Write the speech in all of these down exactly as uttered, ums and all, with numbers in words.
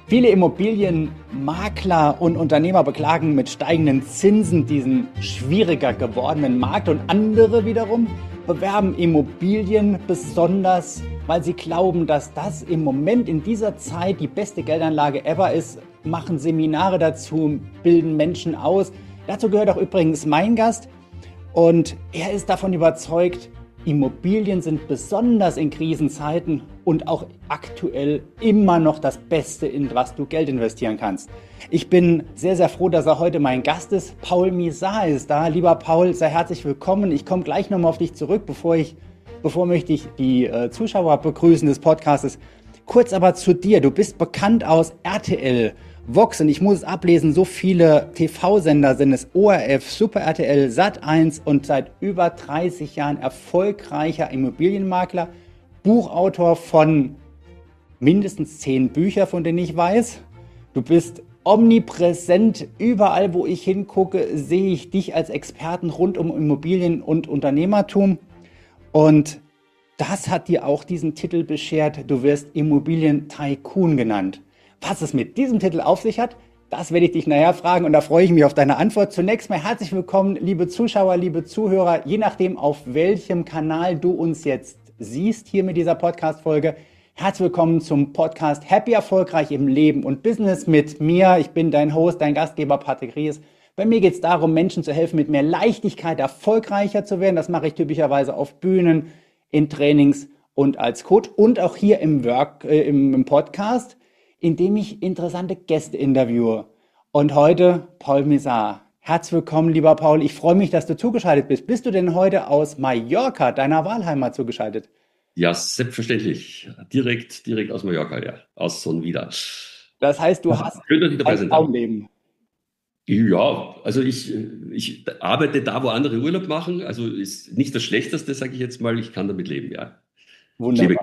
Viele Immobilienmakler und Unternehmer beklagen mit steigenden Zinsen diesen schwieriger gewordenen Markt und andere wiederum bewerben Immobilien besonders, weil sie glauben, dass das im Moment in dieser Zeit die beste Geldanlage ever ist, machen Seminare dazu, bilden Menschen aus. Dazu gehört auch übrigens mein Gast und er ist davon überzeugt, Immobilien sind besonders in Krisenzeiten und auch aktuell immer noch das Beste, in was du Geld investieren kannst. Ich bin sehr, sehr froh, dass er heute mein Gast ist. Paul Misar ist da. Lieber Paul, sei herzlich willkommen. Ich komme gleich nochmal auf dich zurück, bevor ich, bevor möchte ich die äh, Zuschauer begrüßen des Podcastes. Kurz aber zu dir. Du bist bekannt aus R T L, Vox und ich muss es ablesen, so viele T V-Sender sind es, O R F, Super R T L, Sat eins und seit über dreißig Jahren erfolgreicher Immobilienmakler, Buchautor von mindestens zehn Büchern, von denen ich weiß. Du bist omnipräsent, überall wo ich hingucke, sehe ich dich als Experten rund um Immobilien und Unternehmertum und das hat dir auch diesen Titel beschert, du wirst Immobilien-Tycoon genannt. Was es mit diesem Titel auf sich hat, das werde ich dich nachher fragen und da freue ich mich auf deine Antwort. Zunächst mal herzlich willkommen, liebe Zuschauer, liebe Zuhörer, je nachdem, auf welchem Kanal du uns jetzt siehst, hier mit dieser Podcast-Folge. Herzlich willkommen zum Podcast Happy Erfolgreich im Leben und Business mit mir. Ich bin dein Host, dein Gastgeber Patrick Ries. Bei mir geht es darum, Menschen zu helfen, mit mehr Leichtigkeit erfolgreicher zu werden. Das mache ich typischerweise auf Bühnen, in Trainings und als Coach und auch hier im, Work, äh, im, im Podcast, indem ich interessante Gäste interviewe. Und heute Paul Misar. Herzlich willkommen, lieber Paul. Ich freue mich, dass du zugeschaltet bist. Bist du denn heute aus Mallorca, deiner Wahlheimat, zugeschaltet? Ja, selbstverständlich. Direkt, direkt aus Mallorca, ja. Aus Sonnenwider. Das heißt, du hast ein Traumleben. Ja, also ich, ich arbeite da, wo andere Urlaub machen. Also ist nicht das Schlechteste, sage ich jetzt mal. Ich kann damit leben, ja. Wunderbar.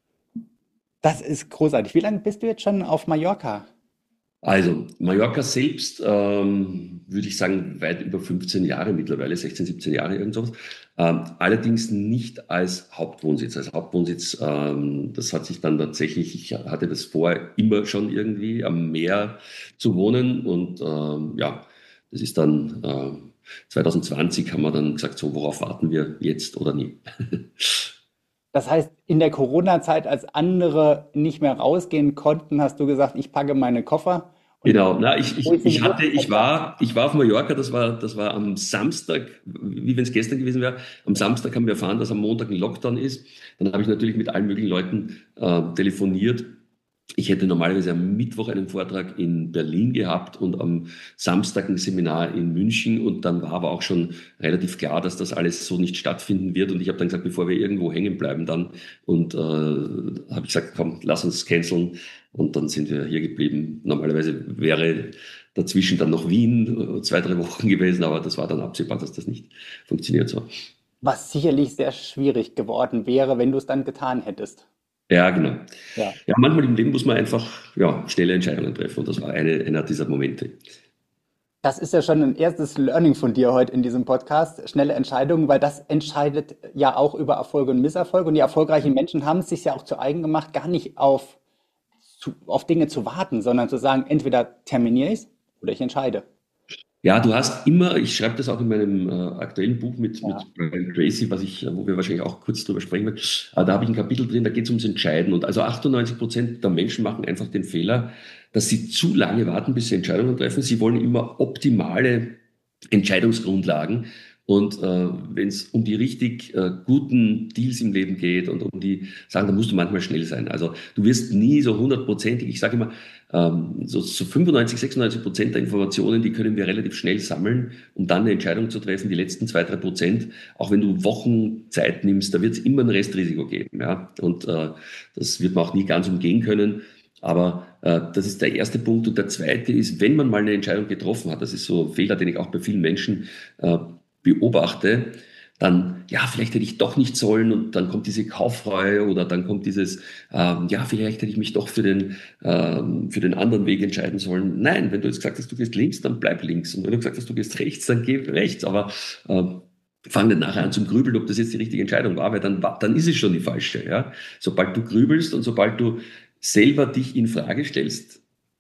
Das ist großartig. Wie lange bist du jetzt schon auf Mallorca? Also Mallorca selbst, ähm, würde ich sagen, weit über fünfzehn Jahre mittlerweile, sechzehn, siebzehn Jahre, irgend sowas. Ähm, allerdings nicht als Hauptwohnsitz. Als Hauptwohnsitz, ähm, das hat sich dann tatsächlich, ich hatte das vorher immer schon irgendwie am Meer zu wohnen und ähm, ja, das ist dann äh, zwanzig zwanzig haben wir dann gesagt, so worauf warten wir jetzt oder nie. Das heißt, in der Corona-Zeit, als andere nicht mehr rausgehen konnten, hast du gesagt, ich packe meine Koffer. Genau, na, ich, ich, ich hatte, ich war, ich war auf Mallorca, das war, das war am Samstag, wie wenn es gestern gewesen wäre. Am Samstag haben wir erfahren, dass am Montag ein Lockdown ist. Dann habe ich natürlich mit allen möglichen Leuten äh, telefoniert. Ich hätte normalerweise am Mittwoch einen Vortrag in Berlin gehabt und am Samstag ein Seminar in München und dann war aber auch schon relativ klar, dass das alles so nicht stattfinden wird und ich habe dann gesagt, bevor wir irgendwo hängen bleiben dann und äh, habe ich gesagt, komm, lass uns canceln und dann sind wir hier geblieben. Normalerweise wäre dazwischen dann noch Wien, zwei, drei Wochen gewesen, aber das war dann absehbar, dass das nicht funktioniert so. Was sicherlich sehr schwierig geworden wäre, wenn du es dann getan hättest. Ja, genau. Ja. Ja, manchmal im Leben muss man einfach ja, schnelle Entscheidungen treffen und das war eine, einer dieser Momente. Das ist ja schon ein erstes Learning von dir heute in diesem Podcast, schnelle Entscheidungen, weil das entscheidet ja auch über Erfolg und Misserfolg und die erfolgreichen Menschen haben es sich ja auch zu eigen gemacht, gar nicht auf, zu, auf Dinge zu warten, sondern zu sagen, entweder terminiere ich es oder ich entscheide. Ja, du hast immer, ich schreibe das auch in meinem äh, aktuellen Buch mit, ja. mit Brian Tracy, was ich, wo wir wahrscheinlich auch kurz drüber sprechen werden, äh, da habe ich ein Kapitel drin, da geht es ums Entscheiden. Und also achtundneunzig Prozent der Menschen machen einfach den Fehler, dass sie zu lange warten, bis sie Entscheidungen treffen. Sie wollen immer optimale Entscheidungsgrundlagen. Und äh, wenn es um die richtig äh, guten Deals im Leben geht und um die Sachen, da musst du manchmal schnell sein. Also du wirst nie so hundertprozentig, ich sage immer, ähm, so, so fünfundneunzig, sechsundneunzig Prozent der Informationen, die können wir relativ schnell sammeln, um dann eine Entscheidung zu treffen. Die letzten zwei, drei Prozent, auch wenn du Wochen Zeit nimmst, da wird es immer ein Restrisiko geben. Ja? Und äh, das wird man auch nie ganz umgehen können. Aber äh, das ist der erste Punkt. Und der zweite ist, wenn man mal eine Entscheidung getroffen hat, das ist so ein Fehler, den ich auch bei vielen Menschen äh, beobachte, dann, ja, vielleicht hätte ich doch nicht sollen und dann kommt diese Kaufreue oder dann kommt dieses, ähm, ja, vielleicht hätte ich mich doch für den, ähm, für den anderen Weg entscheiden sollen. Nein, wenn du jetzt gesagt hast, du gehst links, dann bleib links. Und wenn du gesagt hast, du gehst rechts, dann geh rechts. Aber ähm, fang dann nachher an zum Grübeln, ob das jetzt die richtige Entscheidung war, weil dann, dann ist es schon die falsche. Ja? Sobald du grübelst und sobald du selber dich in Frage stellst,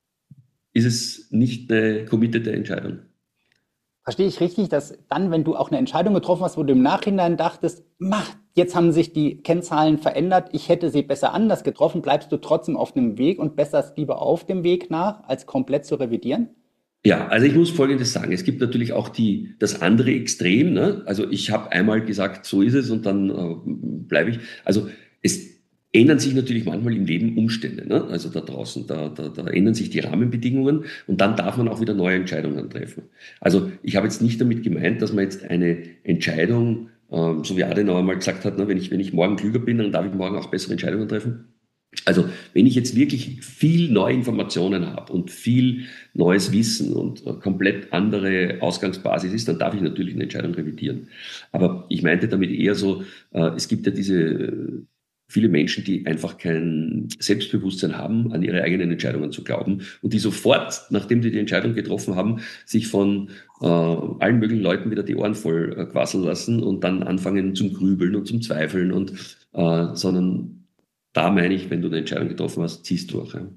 ist es nicht eine committete Entscheidung. Verstehe ich richtig, dass dann, wenn du auch eine Entscheidung getroffen hast, wo du im Nachhinein dachtest, "Ma, jetzt haben sich die Kennzahlen verändert, ich hätte sie besser anders getroffen", bleibst du trotzdem auf dem Weg und besserst lieber auf dem Weg nach, als komplett zu revidieren? Ja, also ich muss Folgendes sagen. Es gibt natürlich auch die, das andere Extrem. Ne? Also ich habe einmal gesagt, so ist es und dann äh, bleibe ich. Also es ändern sich natürlich manchmal im Leben Umstände. Ne? Also da draußen, da, da, da ändern sich die Rahmenbedingungen und dann darf man auch wieder neue Entscheidungen treffen. Also ich habe jetzt nicht damit gemeint, dass man jetzt eine Entscheidung, ähm, so wie Adenauer mal gesagt hat, ne, wenn ich, wenn ich morgen klüger bin, dann darf ich morgen auch bessere Entscheidungen treffen. Also wenn ich jetzt wirklich viel neue Informationen habe und viel neues Wissen und äh, komplett andere Ausgangsbasis ist, dann darf ich natürlich eine Entscheidung revidieren. Aber ich meinte damit eher so, äh, es gibt ja diese äh, viele Menschen, die einfach kein Selbstbewusstsein haben, an ihre eigenen Entscheidungen zu glauben und die sofort, nachdem sie die Entscheidung getroffen haben, sich von äh, allen möglichen Leuten wieder die Ohren voll äh, quasseln lassen und dann anfangen zum Grübeln und zum Zweifeln und äh, sondern da meine ich, wenn du eine Entscheidung getroffen hast, ziehst du auch. Ja.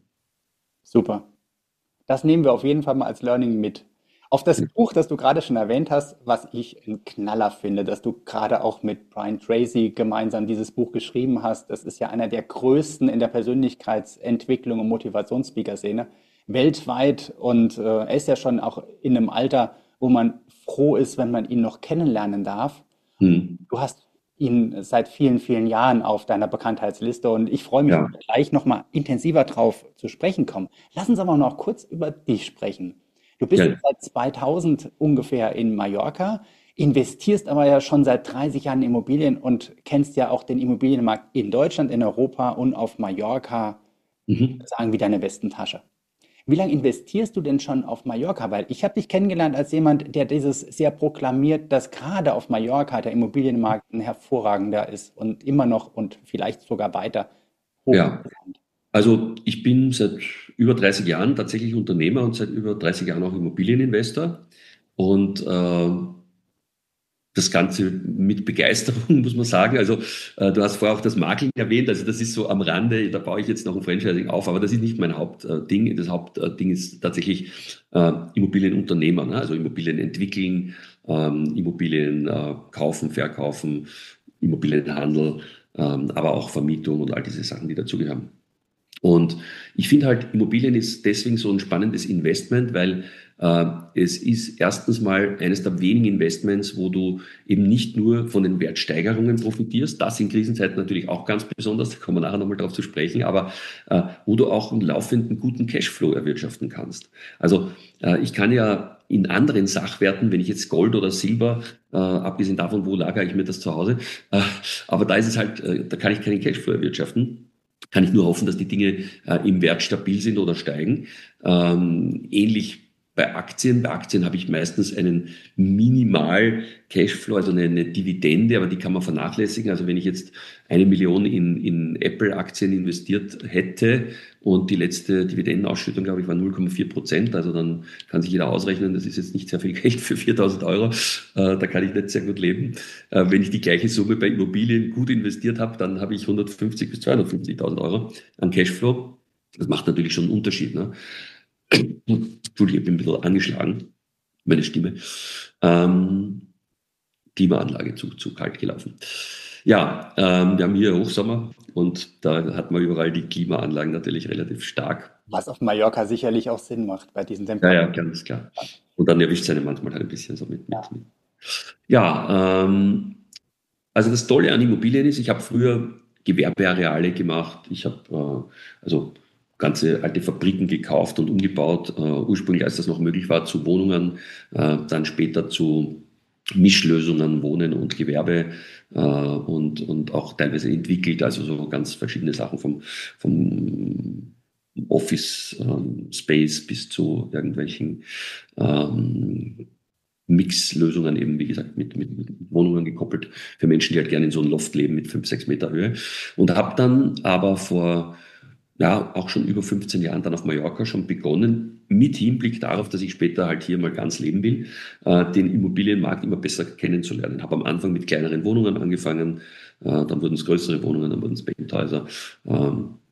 Super. Das nehmen wir auf jeden Fall mal als Learning mit. Auf das Buch, das du gerade schon erwähnt hast, was ich ein Knaller finde, dass du gerade auch mit Brian Tracy gemeinsam dieses Buch geschrieben hast. Das ist ja einer der größten in der Persönlichkeitsentwicklung und Motivationsspeaker-Szene weltweit. Und äh, er ist ja schon auch in einem Alter, wo man froh ist, wenn man ihn noch kennenlernen darf. Hm. Du hast ihn seit vielen, vielen Jahren auf deiner Bekanntheitsliste und ich freue mich, Ja. wenn wir gleich nochmal intensiver drauf zu sprechen kommen. Lass uns aber noch kurz über dich sprechen. Du bist Ja. jetzt seit zweitausend ungefähr in Mallorca, investierst aber ja schon seit dreißig Jahren in Immobilien und kennst ja auch den Immobilienmarkt in Deutschland, in Europa und auf Mallorca, Mhm. sagen wie deine Westentasche. Wie lange investierst du denn schon auf Mallorca? Weil ich habe dich kennengelernt als jemand, der dieses sehr proklamiert, dass gerade auf Mallorca der Immobilienmarkt ein hervorragender ist und immer noch und vielleicht sogar weiter Ja. hochinteressant. Also ich bin seit über dreißig Jahren tatsächlich Unternehmer und seit über dreißig Jahren auch Immobilieninvestor. Und äh, das Ganze mit Begeisterung, muss man sagen. Also äh, du hast vorher auch das Marketing erwähnt, also das ist so am Rande, da baue ich jetzt noch ein Franchising auf, aber das ist nicht mein Hauptding. Das Hauptding ist tatsächlich äh, Immobilienunternehmer, ne? Also Immobilien entwickeln, ähm, Immobilien äh, kaufen, verkaufen, Immobilienhandel, ähm, aber auch Vermietung und all diese Sachen, die dazugehören. Und ich finde halt, Immobilien ist deswegen so ein spannendes Investment, weil äh, es ist erstens mal eines der wenigen Investments, wo du eben nicht nur von den Wertsteigerungen profitierst, das in Krisenzeiten natürlich auch ganz besonders, da kommen wir nachher nochmal drauf zu sprechen, aber äh, wo du auch einen laufenden guten Cashflow erwirtschaften kannst. Also äh, ich kann ja in anderen Sachwerten, wenn ich jetzt Gold oder Silber, äh, abgesehen davon, wo lagere ich mir das zu Hause, äh, aber da ist es halt, äh, da kann ich keinen Cashflow erwirtschaften. Kann ich nur hoffen, dass die Dinge äh, im Wert stabil sind oder steigen. Ähm, ähnlich bei Aktien. Bei Aktien habe ich meistens einen Minimal Cashflow, also eine, eine Dividende, aber die kann man vernachlässigen. Also wenn ich jetzt eine Million in, in Apple-Aktien investiert hätte und die letzte Dividendenausschüttung, glaube ich, war null Komma vier Prozent, also dann kann sich jeder ausrechnen, das ist jetzt nicht sehr viel Geld für viertausend Euro, äh, da kann ich nicht sehr gut leben. Äh, wenn ich die gleiche Summe bei Immobilien gut investiert habe, dann habe ich hundertfünfzig bis zweihundertfünfzigtausend Euro an Cashflow. Das macht natürlich schon einen Unterschied. Ne? Entschuldigung, ich bin ein bisschen angeschlagen, meine Stimme. Ähm, Klimaanlage zu, zu kalt gelaufen. Ja, ähm, wir haben hier Hochsommer und da hat man überall die Klimaanlagen natürlich relativ stark. Was auf Mallorca sicherlich auch Sinn macht bei diesen Ja, ja, Temperaturen. ganz klar. Und dann erwischt es einen manchmal halt ein bisschen so mit. Ja. mit, mit. Ja, ähm, also das Tolle an Immobilien ist, ich habe früher Gewerbeareale gemacht, ich habe äh, also ganze alte Fabriken gekauft und umgebaut, äh, ursprünglich als das noch möglich war, zu Wohnungen, äh, dann später zu Mischlösungen, Wohnen und Gewerbe äh, und, und auch teilweise entwickelt, also so ganz verschiedene Sachen vom, vom Office ähm, Space bis zu irgendwelchen ähm, Mixlösungen eben, wie gesagt, mit, mit, mit Wohnungen gekoppelt für Menschen, die halt gerne in so einem Loft leben mit fünf, sechs Meter Höhe. Und habe dann aber vor ja auch schon über fünfzehn Jahren dann auf Mallorca schon begonnen, mit Hinblick darauf, dass ich später halt hier mal ganz leben will, äh, den Immobilienmarkt immer besser kennenzulernen. Habe am Anfang mit kleineren Wohnungen angefangen, äh, dann wurden es größere Wohnungen, dann wurden es Penthäuser. Ähm,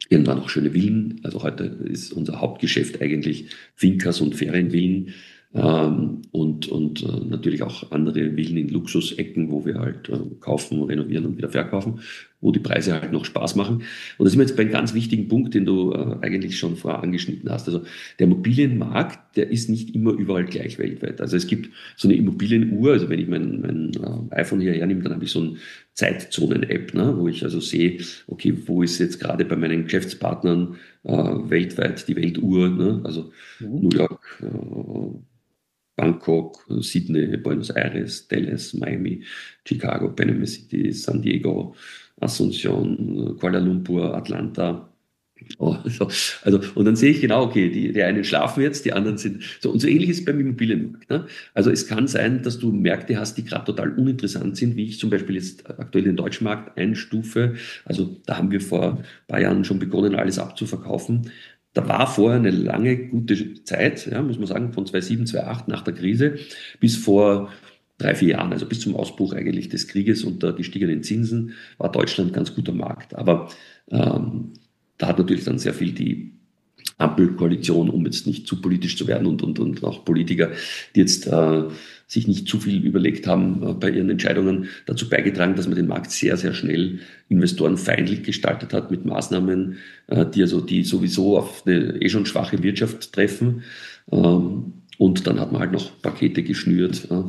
Irgendwann auch schöne Villen. Also heute ist unser Hauptgeschäft eigentlich Fincas und Ferienvillen. Ähm, und und äh, natürlich auch andere Villen in Luxusecken, wo wir halt äh, kaufen, renovieren und wieder verkaufen, wo die Preise halt noch Spaß machen. Und da sind wir jetzt bei einem ganz wichtigen Punkt, den du äh, eigentlich schon vorher angeschnitten hast. Also der Immobilienmarkt, der ist nicht immer überall gleich weltweit. Also es gibt so eine Immobilienuhr, also wenn ich mein, mein äh, iPhone hier hernehme, dann habe ich so ein Zeitzonen-App, ne, wo ich also sehe, okay, wo ist jetzt gerade bei meinen Geschäftspartnern äh, weltweit die Weltuhr, ne? Also Mhm. New York, äh, Bangkok, Sydney, Buenos Aires, Dallas, Miami, Chicago, Panama City, San Diego, Asunción, Kuala Lumpur, Atlanta. Oh, so. Also, und dann sehe ich genau, okay, die, die einen schlafen jetzt, die anderen sind so. Und so ähnlich ist es beim Immobilienmarkt. Ne? Also es kann sein, dass du Märkte hast, die gerade total uninteressant sind, wie ich zum Beispiel jetzt aktuell den deutschen Markt einstufe. Also da haben wir vor ein paar Jahren schon begonnen, alles abzuverkaufen. Da war vorher eine lange, gute Zeit, ja, muss man sagen, von zweitausendsieben, zweitausendacht nach der Krise bis vor drei, vier Jahren, also bis zum Ausbruch eigentlich des Krieges und der gestiegenen Zinsen, war Deutschland ein ganz guter Markt. Aber ähm, da hat natürlich dann sehr viel die Ampelkoalition, um jetzt nicht zu politisch zu werden und, und, und auch Politiker, die jetzt äh, sich nicht zu viel überlegt haben äh, bei ihren Entscheidungen, dazu beigetragen, dass man den Markt sehr, sehr schnell investorenfeindlich gestaltet hat mit Maßnahmen, äh, die also die sowieso auf eine eh schon schwache Wirtschaft treffen. Ähm, und dann hat man halt noch Pakete geschnürt, äh,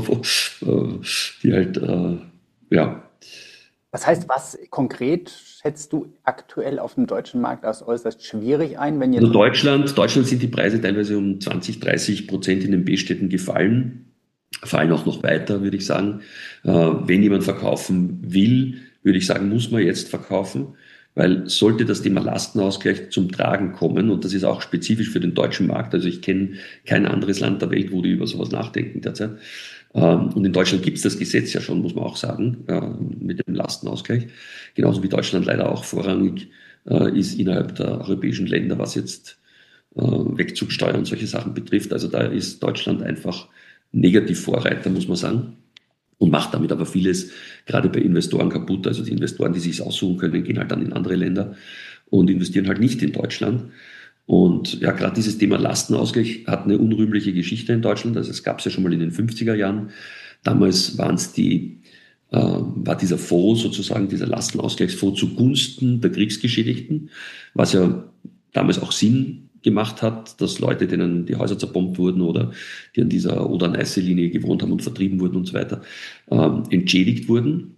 die halt, äh, ja. Das heißt, was konkret schätzt du aktuell auf dem deutschen Markt als äußerst schwierig ein, wenn Also jetzt... Deutschland, Deutschland sind die Preise teilweise um zwanzig, dreißig Prozent in den B-Städten gefallen, fallen auch noch weiter, würde ich sagen. Äh, wenn jemand verkaufen will, würde ich sagen, muss man jetzt verkaufen, weil sollte das Thema Lastenausgleich zum Tragen kommen, und das ist auch spezifisch für den deutschen Markt, also ich kenne kein anderes Land der Welt, wo die über sowas nachdenken derzeit. Ähm, und in Deutschland gibt es das Gesetz ja schon, muss man auch sagen, äh, mit dem Lastenausgleich. Genauso wie Deutschland leider auch vorrangig äh, ist innerhalb der europäischen Länder, was jetzt äh, Wegzugsteuer und solche Sachen betrifft. Also da ist Deutschland einfach Negativvorreiter, muss man sagen, und macht damit aber vieles gerade bei Investoren kaputt. Also die Investoren, die sich aussuchen können, gehen halt dann in andere Länder und investieren halt nicht in Deutschland. Und ja, gerade dieses Thema Lastenausgleich hat eine unrühmliche Geschichte in Deutschland. Also es gab es ja schon mal in den fünfziger Jahren. Damals waren es die äh, war dieser Fonds sozusagen, dieser Lastenausgleichsfonds zugunsten der Kriegsgeschädigten, was ja damals auch Sinn gemacht hat, dass Leute, denen die Häuser zerbombt wurden oder die an dieser Oder-Neiße-Linie gewohnt haben und vertrieben wurden und so weiter, ähm, entschädigt wurden.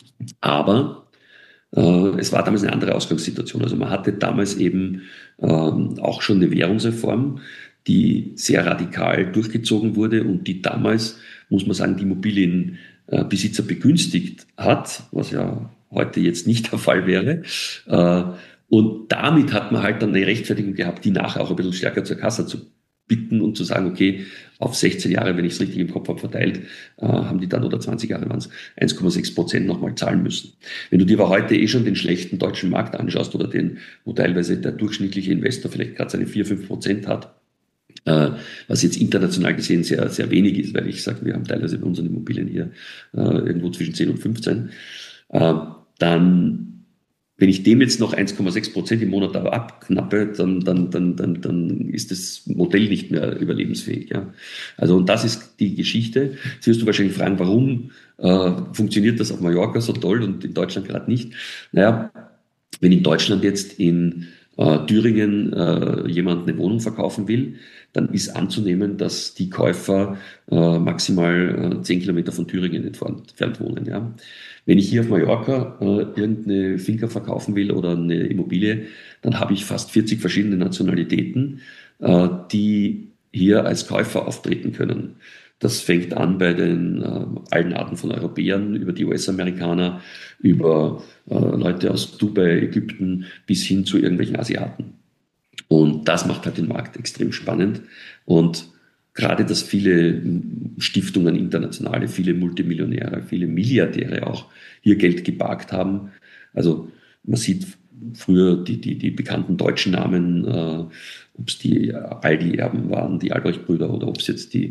Aber äh, es war damals eine andere Ausgangssituation. Also man hatte damals eben ähm, auch schon eine Währungsreform, die sehr radikal durchgezogen wurde und die damals, muss man sagen, die Immobilienbesitzer begünstigt hat, was ja heute jetzt nicht der Fall wäre. Äh, und damit hat man halt dann eine Rechtfertigung gehabt, die nachher auch ein bisschen stärker zur Kasse zu bitten und zu sagen, okay, auf sechzehn Jahre, wenn ich es richtig im Kopf habe, verteilt, äh, haben die dann, oder zwanzig Jahre waren es, eins Komma sechs Prozent nochmal zahlen müssen. Wenn du dir aber heute eh schon den schlechten deutschen Markt anschaust oder den, wo teilweise der durchschnittliche Investor vielleicht gerade seine vier, fünf Prozent hat, äh, was jetzt international gesehen sehr, sehr wenig ist, weil ich sage, wir haben teilweise bei unseren Immobilien hier äh, irgendwo zwischen zehn und fünfzehn, äh, dann wenn ich dem jetzt noch eins Komma sechs Prozent im Monat abknappe, dann, dann, dann, dann, dann ist das Modell nicht mehr überlebensfähig. Ja. Also, und das ist die Geschichte. Jetzt wirst du wahrscheinlich fragen, warum äh, funktioniert das auf Mallorca so toll und in Deutschland gerade nicht? Naja, wenn in Deutschland jetzt in äh, Thüringen äh, jemand eine Wohnung verkaufen will, dann ist anzunehmen, dass die Käufer äh, maximal äh, zehn Kilometer von Thüringen entfernt, entfernt wohnen. Ja. Wenn ich hier auf Mallorca äh, irgendeine Finca verkaufen will oder eine Immobilie, dann habe ich fast vierzig verschiedene Nationalitäten, äh, die hier als Käufer auftreten können. Das fängt an bei den äh, allen Arten von Europäern, über die U S-Amerikaner, über äh, Leute aus Dubai, Ägypten bis hin zu irgendwelchen Asiaten. Und das macht halt den Markt extrem spannend. Und gerade, dass viele Stiftungen, internationale, viele Multimillionäre, viele Milliardäre auch hier Geld geparkt haben. Also man sieht früher die, die, die bekannten deutschen Namen, äh, ob es die Aldi-Erben waren, die Albrecht-Brüder, oder ob es jetzt die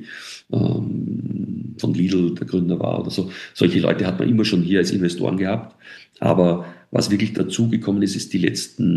ähm, von Lidl der Gründer war oder so. Solche Leute hat man immer schon hier als Investoren gehabt. Aber was wirklich dazugekommen ist, ist die letzten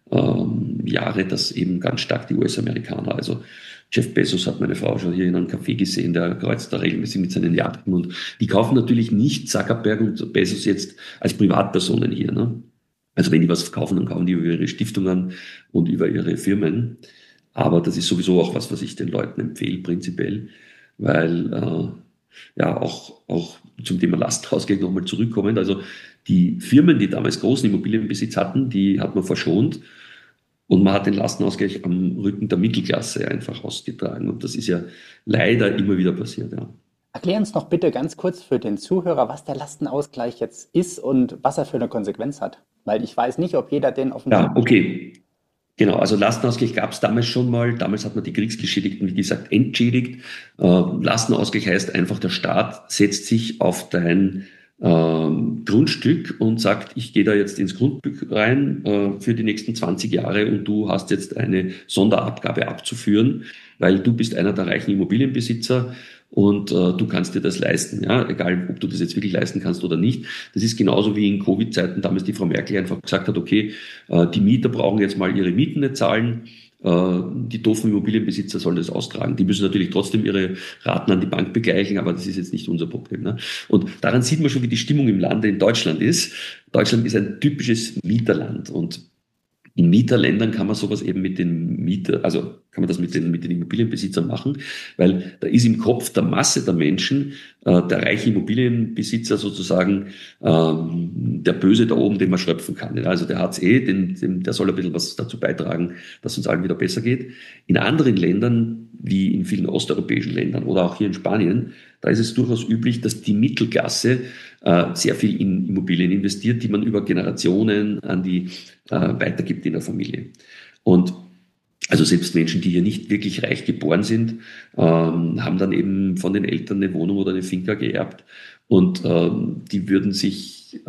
ähm, Jahre, dass eben ganz stark die U S-Amerikaner, also Jeff Bezos hat meine Frau schon hier in einem Café gesehen, der kreuzt da regelmäßig mit seinen Yachten und die kaufen natürlich nicht Zuckerberg und Bezos jetzt als Privatpersonen hier. Ne? Also wenn die was verkaufen, dann kaufen die über ihre Stiftungen und über ihre Firmen. Aber das ist sowieso auch was, was ich den Leuten empfehle, prinzipiell, weil äh, ja auch, auch zum Thema Lastenausgleich nochmal zurückkommen. Also die Firmen, die damals großen Immobilienbesitz hatten, die hat man verschont und man hat den Lastenausgleich am Rücken der Mittelklasse einfach ausgetragen. Und das ist ja leider immer wieder passiert. Ja, Erklär uns noch bitte ganz kurz für den Zuhörer, was der Lastenausgleich jetzt ist und was er für eine Konsequenz hat. Weil ich weiß nicht, ob jeder den auf dem ja okay. Genau, also Lastenausgleich gab es damals schon mal. Damals hat man die Kriegsgeschädigten, wie gesagt, entschädigt. Äh, Lastenausgleich heißt einfach, der Staat setzt sich auf dein ähm, Grundstück und sagt, ich gehe da jetzt ins Grundstück rein äh, für die nächsten zwanzig Jahre und du hast jetzt eine Sonderabgabe abzuführen, weil du bist einer der reichen Immobilienbesitzer und äh, du kannst dir das leisten, ja, egal ob du das jetzt wirklich leisten kannst oder nicht. Das ist genauso wie in Covid-Zeiten damals die Frau Merkel einfach gesagt hat, okay, äh, die Mieter brauchen jetzt mal ihre Mieten nicht zahlen, äh, die doofen Immobilienbesitzer sollen das austragen. Die müssen natürlich trotzdem ihre Raten an die Bank begleichen, aber das ist jetzt nicht unser Problem. Ne? Und daran sieht man schon, wie die Stimmung im Lande in Deutschland ist. Deutschland ist ein typisches Mieterland und in Mieterländern kann man sowas eben mit den Mieter, also kann man das mit den, mit den Immobilienbesitzern machen, weil da ist im Kopf der Masse der Menschen äh, der reiche Immobilienbesitzer sozusagen ähm, der Böse da oben, den man schröpfen kann. Ja, also der hat's eh, den, den, der soll ein bisschen was dazu beitragen, dass uns allen wieder besser geht. In anderen Ländern, wie in vielen osteuropäischen Ländern oder auch hier in Spanien, da ist es durchaus üblich, dass die Mittelklasse äh, sehr viel in Immobilien investiert, die man über Generationen an die äh, weitergibt in der Familie. Und also selbst Menschen, die hier nicht wirklich reich geboren sind, ähm, haben dann eben von den Eltern eine Wohnung oder eine Finca geerbt und ähm, die würden sich,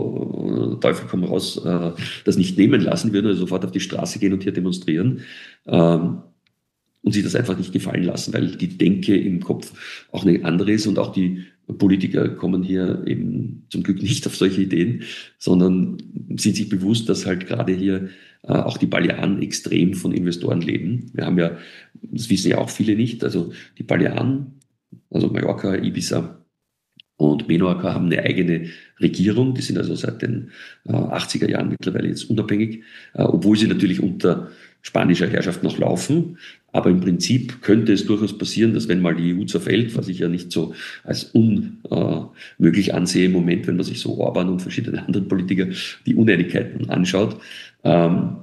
also Teufel komm raus, äh, das nicht nehmen lassen, würden also sofort auf die Straße gehen und hier demonstrieren. Ähm, und sich das einfach nicht gefallen lassen, weil die Denke im Kopf auch eine andere ist und auch die Politiker kommen hier eben zum Glück nicht auf solche Ideen, sondern sind sich bewusst, dass halt gerade hier äh, auch die Balearen extrem von Investoren leben. Wir haben ja, das wissen ja auch viele nicht, also die Balearen, also Mallorca, Ibiza und Menorca haben eine eigene Regierung, die sind also seit den äh, achtziger Jahren mittlerweile jetzt unabhängig, äh, obwohl sie natürlich unter spanischer Herrschaft noch laufen. Aber im Prinzip könnte es durchaus passieren, dass wenn mal die E U zerfällt, was ich ja nicht so als unmöglich ansehe im Moment, wenn man sich so Orban und verschiedene andere Politiker die Uneinigkeiten anschaut, ähm,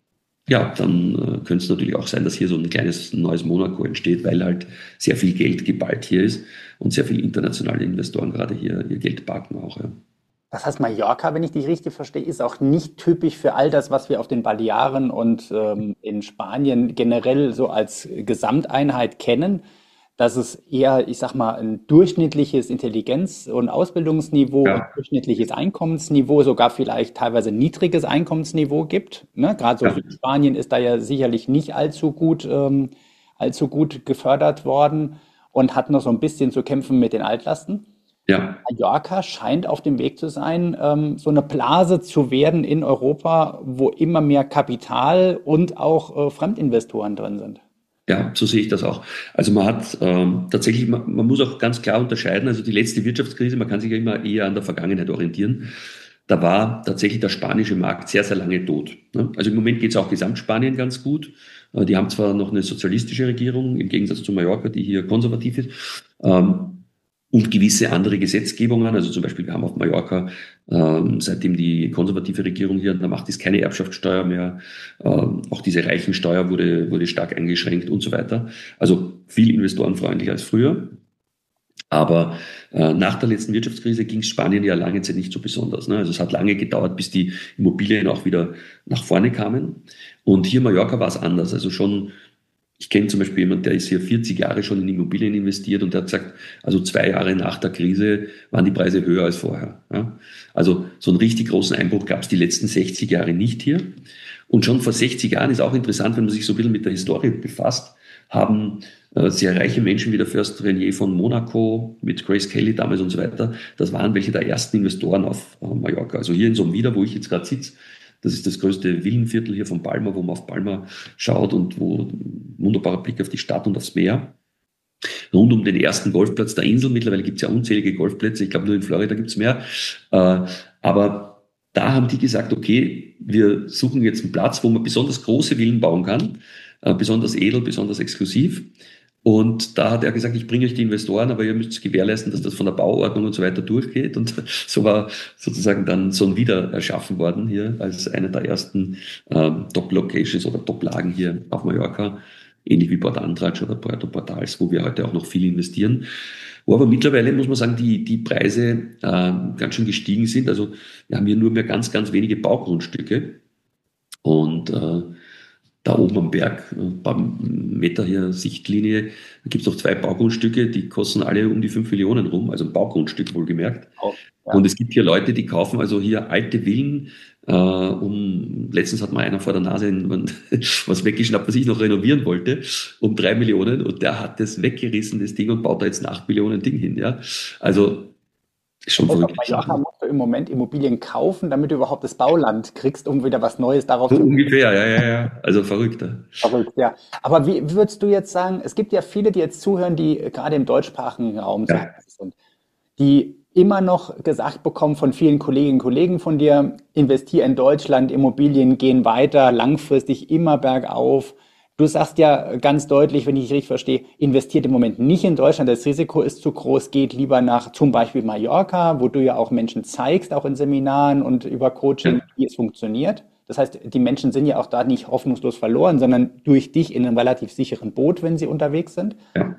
ja, dann äh, könnte es natürlich auch sein, dass hier so ein kleines neues Monaco entsteht, weil halt sehr viel Geld geballt hier ist und sehr viele internationale Investoren gerade hier ihr Geld parken auch. Ja. Das heißt, Mallorca, wenn ich dich richtig verstehe, ist auch nicht typisch für all das, was wir auf den Balearen und ähm, in Spanien generell so als Gesamteinheit kennen, dass es eher, ich sag mal, ein durchschnittliches Intelligenz- und Ausbildungsniveau und Ja, durchschnittliches Einkommensniveau, sogar vielleicht teilweise niedriges Einkommensniveau gibt. Ne? Gerade so ja, Südspanien ist da ja sicherlich nicht allzu gut, ähm, allzu gut gefördert worden und hat noch so ein bisschen zu kämpfen mit den Altlasten. ja. Mallorca scheint auf dem Weg zu sein, ähm, so eine Blase zu werden in Europa, wo immer mehr Kapital und auch äh, Fremdinvestoren drin sind. Ja, so sehe ich das auch. Also man hat ähm, tatsächlich, man, man muss auch ganz klar unterscheiden, also die letzte Wirtschaftskrise, man kann sich ja immer eher an der Vergangenheit orientieren. Da war tatsächlich der spanische Markt sehr, sehr lange tot. Ne? Also im Moment geht es auch Gesamtspanien ganz gut. Äh, die haben zwar noch eine sozialistische Regierung, im Gegensatz zu Mallorca, die hier konservativ ist. Ähm, und gewisse andere Gesetzgebungen. Also zum Beispiel, wir haben auf Mallorca, ähm, seitdem die konservative Regierung hier an der Macht ist, keine Erbschaftssteuer mehr. Ähm, auch diese Reichensteuer wurde, wurde stark eingeschränkt und so weiter. Also viel investorenfreundlicher als früher. Aber äh, nach der letzten Wirtschaftskrise ging es Spanien ja lange Zeit nicht so besonders. Ne? Also es hat lange gedauert, bis die Immobilien auch wieder nach vorne kamen. Und hier in Mallorca war es anders. Also schon, ich kenne zum Beispiel jemanden, der ist hier vierzig Jahre schon in Immobilien investiert und der hat gesagt, also zwei Jahre nach der Krise waren die Preise höher als vorher. Ja? Also so einen richtig großen Einbruch gab es die letzten sechzig Jahre nicht hier. Und schon vor sechzig Jahren ist auch interessant, wenn man sich so ein bisschen mit der Historie befasst, haben äh, sehr reiche Menschen wie der Fürst Renier von Monaco mit Grace Kelly damals und so weiter, das waren welche der ersten Investoren auf äh, Mallorca. Also hier in Somvida, wo ich jetzt gerade sitze, Das ist das größte Villenviertel hier von Palma, wo man auf Palma schaut und wo ein wunderbarer Blick auf die Stadt und aufs Meer. Rund um den ersten Golfplatz der Insel. Mittlerweile gibt es ja unzählige Golfplätze. Ich glaube, nur in Florida gibt es mehr. Äh, aber da haben die gesagt, okay, wir suchen jetzt einen Platz, wo man besonders große Villen bauen kann, äh, besonders edel, besonders exklusiv. Und da hat er gesagt, ich bringe euch die Investoren, aber ihr müsst gewährleisten, dass das von der Bauordnung und so weiter durchgeht. Und so war sozusagen dann Son wieder erschaffen worden hier als eine der ersten ähm, Top-Locations oder Top-Lagen hier auf Mallorca, ähnlich wie Port Andratx oder Puerto Portals, wo wir heute auch noch viel investieren. Wo aber mittlerweile, muss man sagen, die, die Preise äh, ganz schön gestiegen sind. Also wir haben hier nur mehr ganz, ganz wenige Baugrundstücke. Und äh, da oben am Berg, ein paar Meter hier Sichtlinie, da gibt es noch zwei Baugrundstücke, die kosten alle um die fünf Millionen rum, also ein Baugrundstück wohlgemerkt. Oh, ja. Und es gibt hier Leute, die kaufen also hier alte Villen, äh, um, letztens hat mal einer vor der Nase was weggeschnappt, was ich noch renovieren wollte, um drei Millionen, und der hat das weggerissen, das Ding, und baut da jetzt ein acht Millionen Ding hin, ja. Also, schon verrückt. Auf Mallorca musst du im Moment Immobilien kaufen, damit du überhaupt das Bauland kriegst, um wieder was Neues darauf so zu... Ungefähr, ja, ja, ja. Also verrückt. Verrückt, ja. Aber wie würdest du jetzt sagen, es gibt ja viele, die jetzt zuhören, die gerade im deutschsprachigen Raum ja. sind, die immer noch gesagt bekommen von vielen Kolleginnen und Kollegen von dir, investier in Deutschland, Immobilien gehen weiter, langfristig immer bergauf. Du sagst ja ganz deutlich, wenn ich dich richtig verstehe, investiert im Moment nicht in Deutschland, das Risiko ist zu groß, geht lieber nach zum Beispiel Mallorca, wo du ja auch Menschen zeigst, auch in Seminaren und über Coaching, ja. wie es funktioniert. Das heißt, die Menschen sind ja auch da nicht hoffnungslos verloren, sondern durch dich in einem relativ sicheren Boot, wenn sie unterwegs sind. Ja.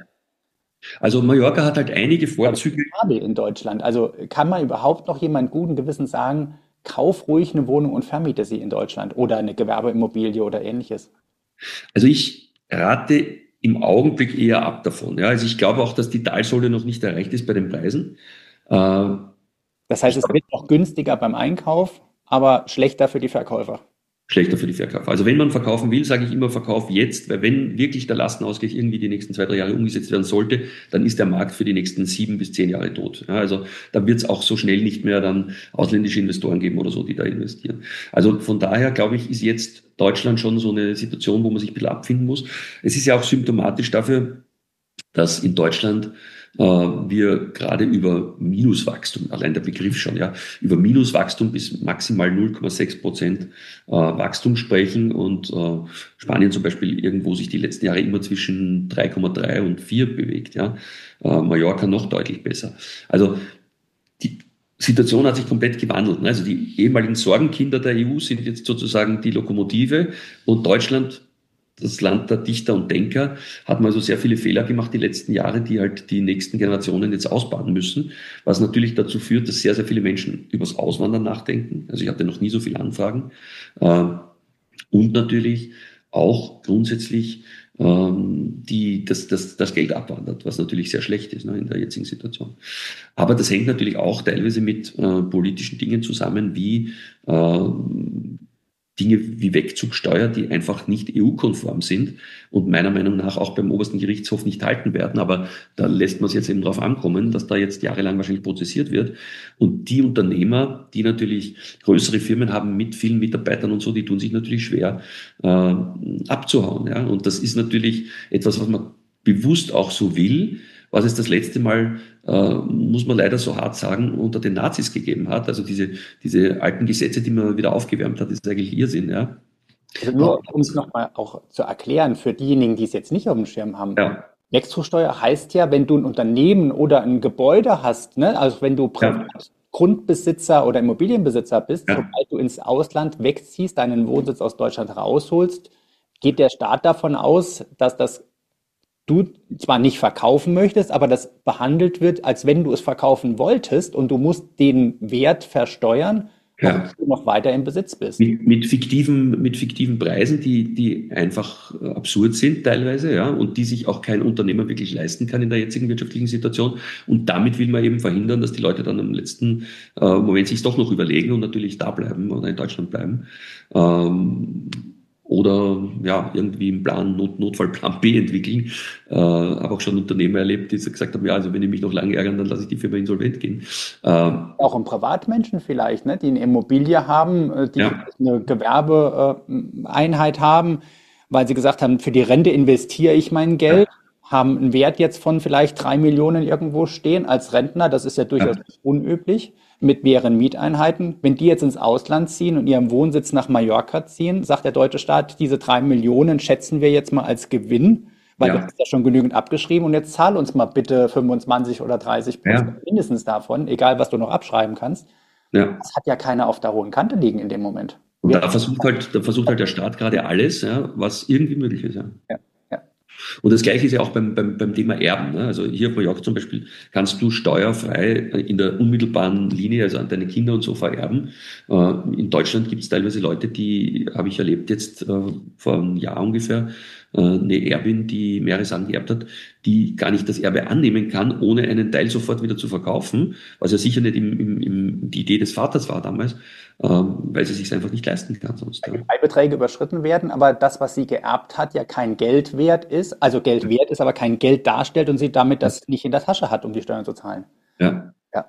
Also Mallorca hat halt einige Vorzüge. In Deutschland. Also kann man überhaupt noch jemand guten Gewissens sagen, kauf ruhig eine Wohnung und vermiete sie in Deutschland oder eine Gewerbeimmobilie oder ähnliches? Also ich rate im Augenblick eher ab davon. Ja, also ich glaube auch, dass die Talsohle noch nicht erreicht ist bei den Preisen. Äh, das heißt, es wird noch günstiger beim Einkauf, aber schlechter für die Verkäufer. Schlechter für die Verkäufer. Also wenn man verkaufen will, sage ich immer, verkauf jetzt, weil wenn wirklich der Lastenausgleich irgendwie die nächsten zwei, drei Jahre umgesetzt werden sollte, dann ist der Markt für die nächsten sieben bis zehn Jahre tot. Ja, also da wird es auch so schnell nicht mehr dann ausländische Investoren geben oder so, die da investieren. Also von daher, glaube ich, ist jetzt Deutschland schon so eine Situation, wo man sich ein bisschen abfinden muss. Es ist ja auch symptomatisch dafür, dass in Deutschland äh, wir gerade über Minuswachstum, allein der Begriff schon, ja, über Minuswachstum bis maximal null Komma sechs Prozent äh, Wachstum sprechen, und äh, Spanien zum Beispiel irgendwo sich die letzten Jahre immer zwischen drei Komma drei und vier bewegt, ja, äh, Mallorca noch deutlich besser. Also die Situation hat sich komplett gewandelt. Ne? Also die ehemaligen Sorgenkinder der E U sind jetzt sozusagen die Lokomotive, und Deutschland, das Land der Dichter und Denker, hat man also sehr viele Fehler gemacht die letzten Jahre, die halt die nächsten Generationen jetzt ausbaden müssen, was natürlich dazu führt, dass sehr, sehr viele Menschen übers Auswandern nachdenken. Also ich hatte noch nie so viele Anfragen. Und natürlich auch grundsätzlich die, das, das, das Geld abwandert, was natürlich sehr schlecht ist, ne, in der jetzigen Situation. Aber das hängt natürlich auch teilweise mit äh, politischen Dingen zusammen, wie äh, Dinge wie Wegzugsteuer, die einfach nicht E U-konform sind und meiner Meinung nach auch beim obersten Gerichtshof nicht halten werden. Aber da lässt man es jetzt eben drauf ankommen, dass da jetzt jahrelang wahrscheinlich prozessiert wird. Und die Unternehmer, die natürlich größere Firmen haben mit vielen Mitarbeitern und so, die tun sich natürlich schwer äh, abzuhauen. Ja? Und das ist natürlich etwas, was man bewusst auch so will, was es das letzte Mal, äh, muss man leider so hart sagen, unter den Nazis gegeben hat. Also diese, diese alten Gesetze, die man wieder aufgewärmt hat, ist eigentlich Irrsinn. Ja? Also nur, um es nochmal auch zu erklären, für diejenigen, die es jetzt nicht auf dem Schirm haben. Ja. Wegzugsteuer heißt ja, wenn du ein Unternehmen oder ein Gebäude hast, ne, also wenn du ja. Grundbesitzer oder Immobilienbesitzer bist, ja. sobald du ins Ausland wegziehst, deinen Wohnsitz aus Deutschland rausholst, geht der Staat davon aus, dass das du zwar nicht verkaufen möchtest, aber das behandelt wird, als wenn du es verkaufen wolltest, und du musst den Wert versteuern, ja. du noch weiter im Besitz bist. Mit, mit, fiktiven, mit fiktiven Preisen, die, die einfach absurd sind teilweise, ja, und die sich auch kein Unternehmer wirklich leisten kann in der jetzigen wirtschaftlichen Situation. Und damit will man eben verhindern, dass die Leute dann am letzten äh, Moment sich doch noch überlegen und natürlich da bleiben oder in Deutschland bleiben. Ähm, oder ja, irgendwie einen Plan, Not, Notfallplan B entwickeln. Äh, habe auch schon Unternehmer erlebt, die gesagt haben, ja, also wenn die mich noch lange ärgern, dann lasse ich die Firma insolvent gehen. Äh, Auch im Privatmenschen vielleicht, ne, die eine Immobilie haben, äh, die ja, vielleicht eine Gewerbeeinheit haben, weil sie gesagt haben, für die Rente investiere ich mein Geld, ja, haben einen Wert jetzt von vielleicht drei Millionen irgendwo stehen als Rentner. Das ist ja durchaus ja, nicht unüblich mit mehreren Mieteinheiten. Wenn die jetzt ins Ausland ziehen und ihren Wohnsitz nach Mallorca ziehen, sagt der deutsche Staat, diese drei Millionen schätzen wir jetzt mal als Gewinn, weil du ja, hast ja schon genügend abgeschrieben und jetzt zahl uns mal bitte fünfundzwanzig oder dreißig Prozent ja, mindestens davon, egal was du noch abschreiben kannst. ja. Das hat ja keiner auf der hohen Kante liegen in dem Moment. Und Wir, da versucht halt, da versucht halt der Staat gerade alles, ja, was irgendwie möglich ist. Ja. ja, ja. Und das Gleiche ist ja auch beim, beim, beim Thema Erben. Ne? Also hier auf Mallorca zum Beispiel kannst du steuerfrei in der unmittelbaren Linie, also an deine Kinder und so vererben. Äh, in Deutschland gibt es teilweise Leute, die habe ich erlebt jetzt äh, vor einem Jahr ungefähr, äh, eine Erbin, die mehrere Sachen geerbt hat, die gar nicht das Erbe annehmen kann, ohne einen Teil sofort wieder zu verkaufen, was ja sicher nicht im, im, im, die Idee des Vaters war damals, ähm, weil sie sich einfach nicht leisten kann sonst. Ja. Freibeträge überschritten werden, aber das, was sie geerbt hat, ja kein Geld wert ist, also Geld wert ist, aber kein Geld darstellt und sie damit das nicht in der Tasche hat, um die Steuern zu zahlen. Ja, Ja.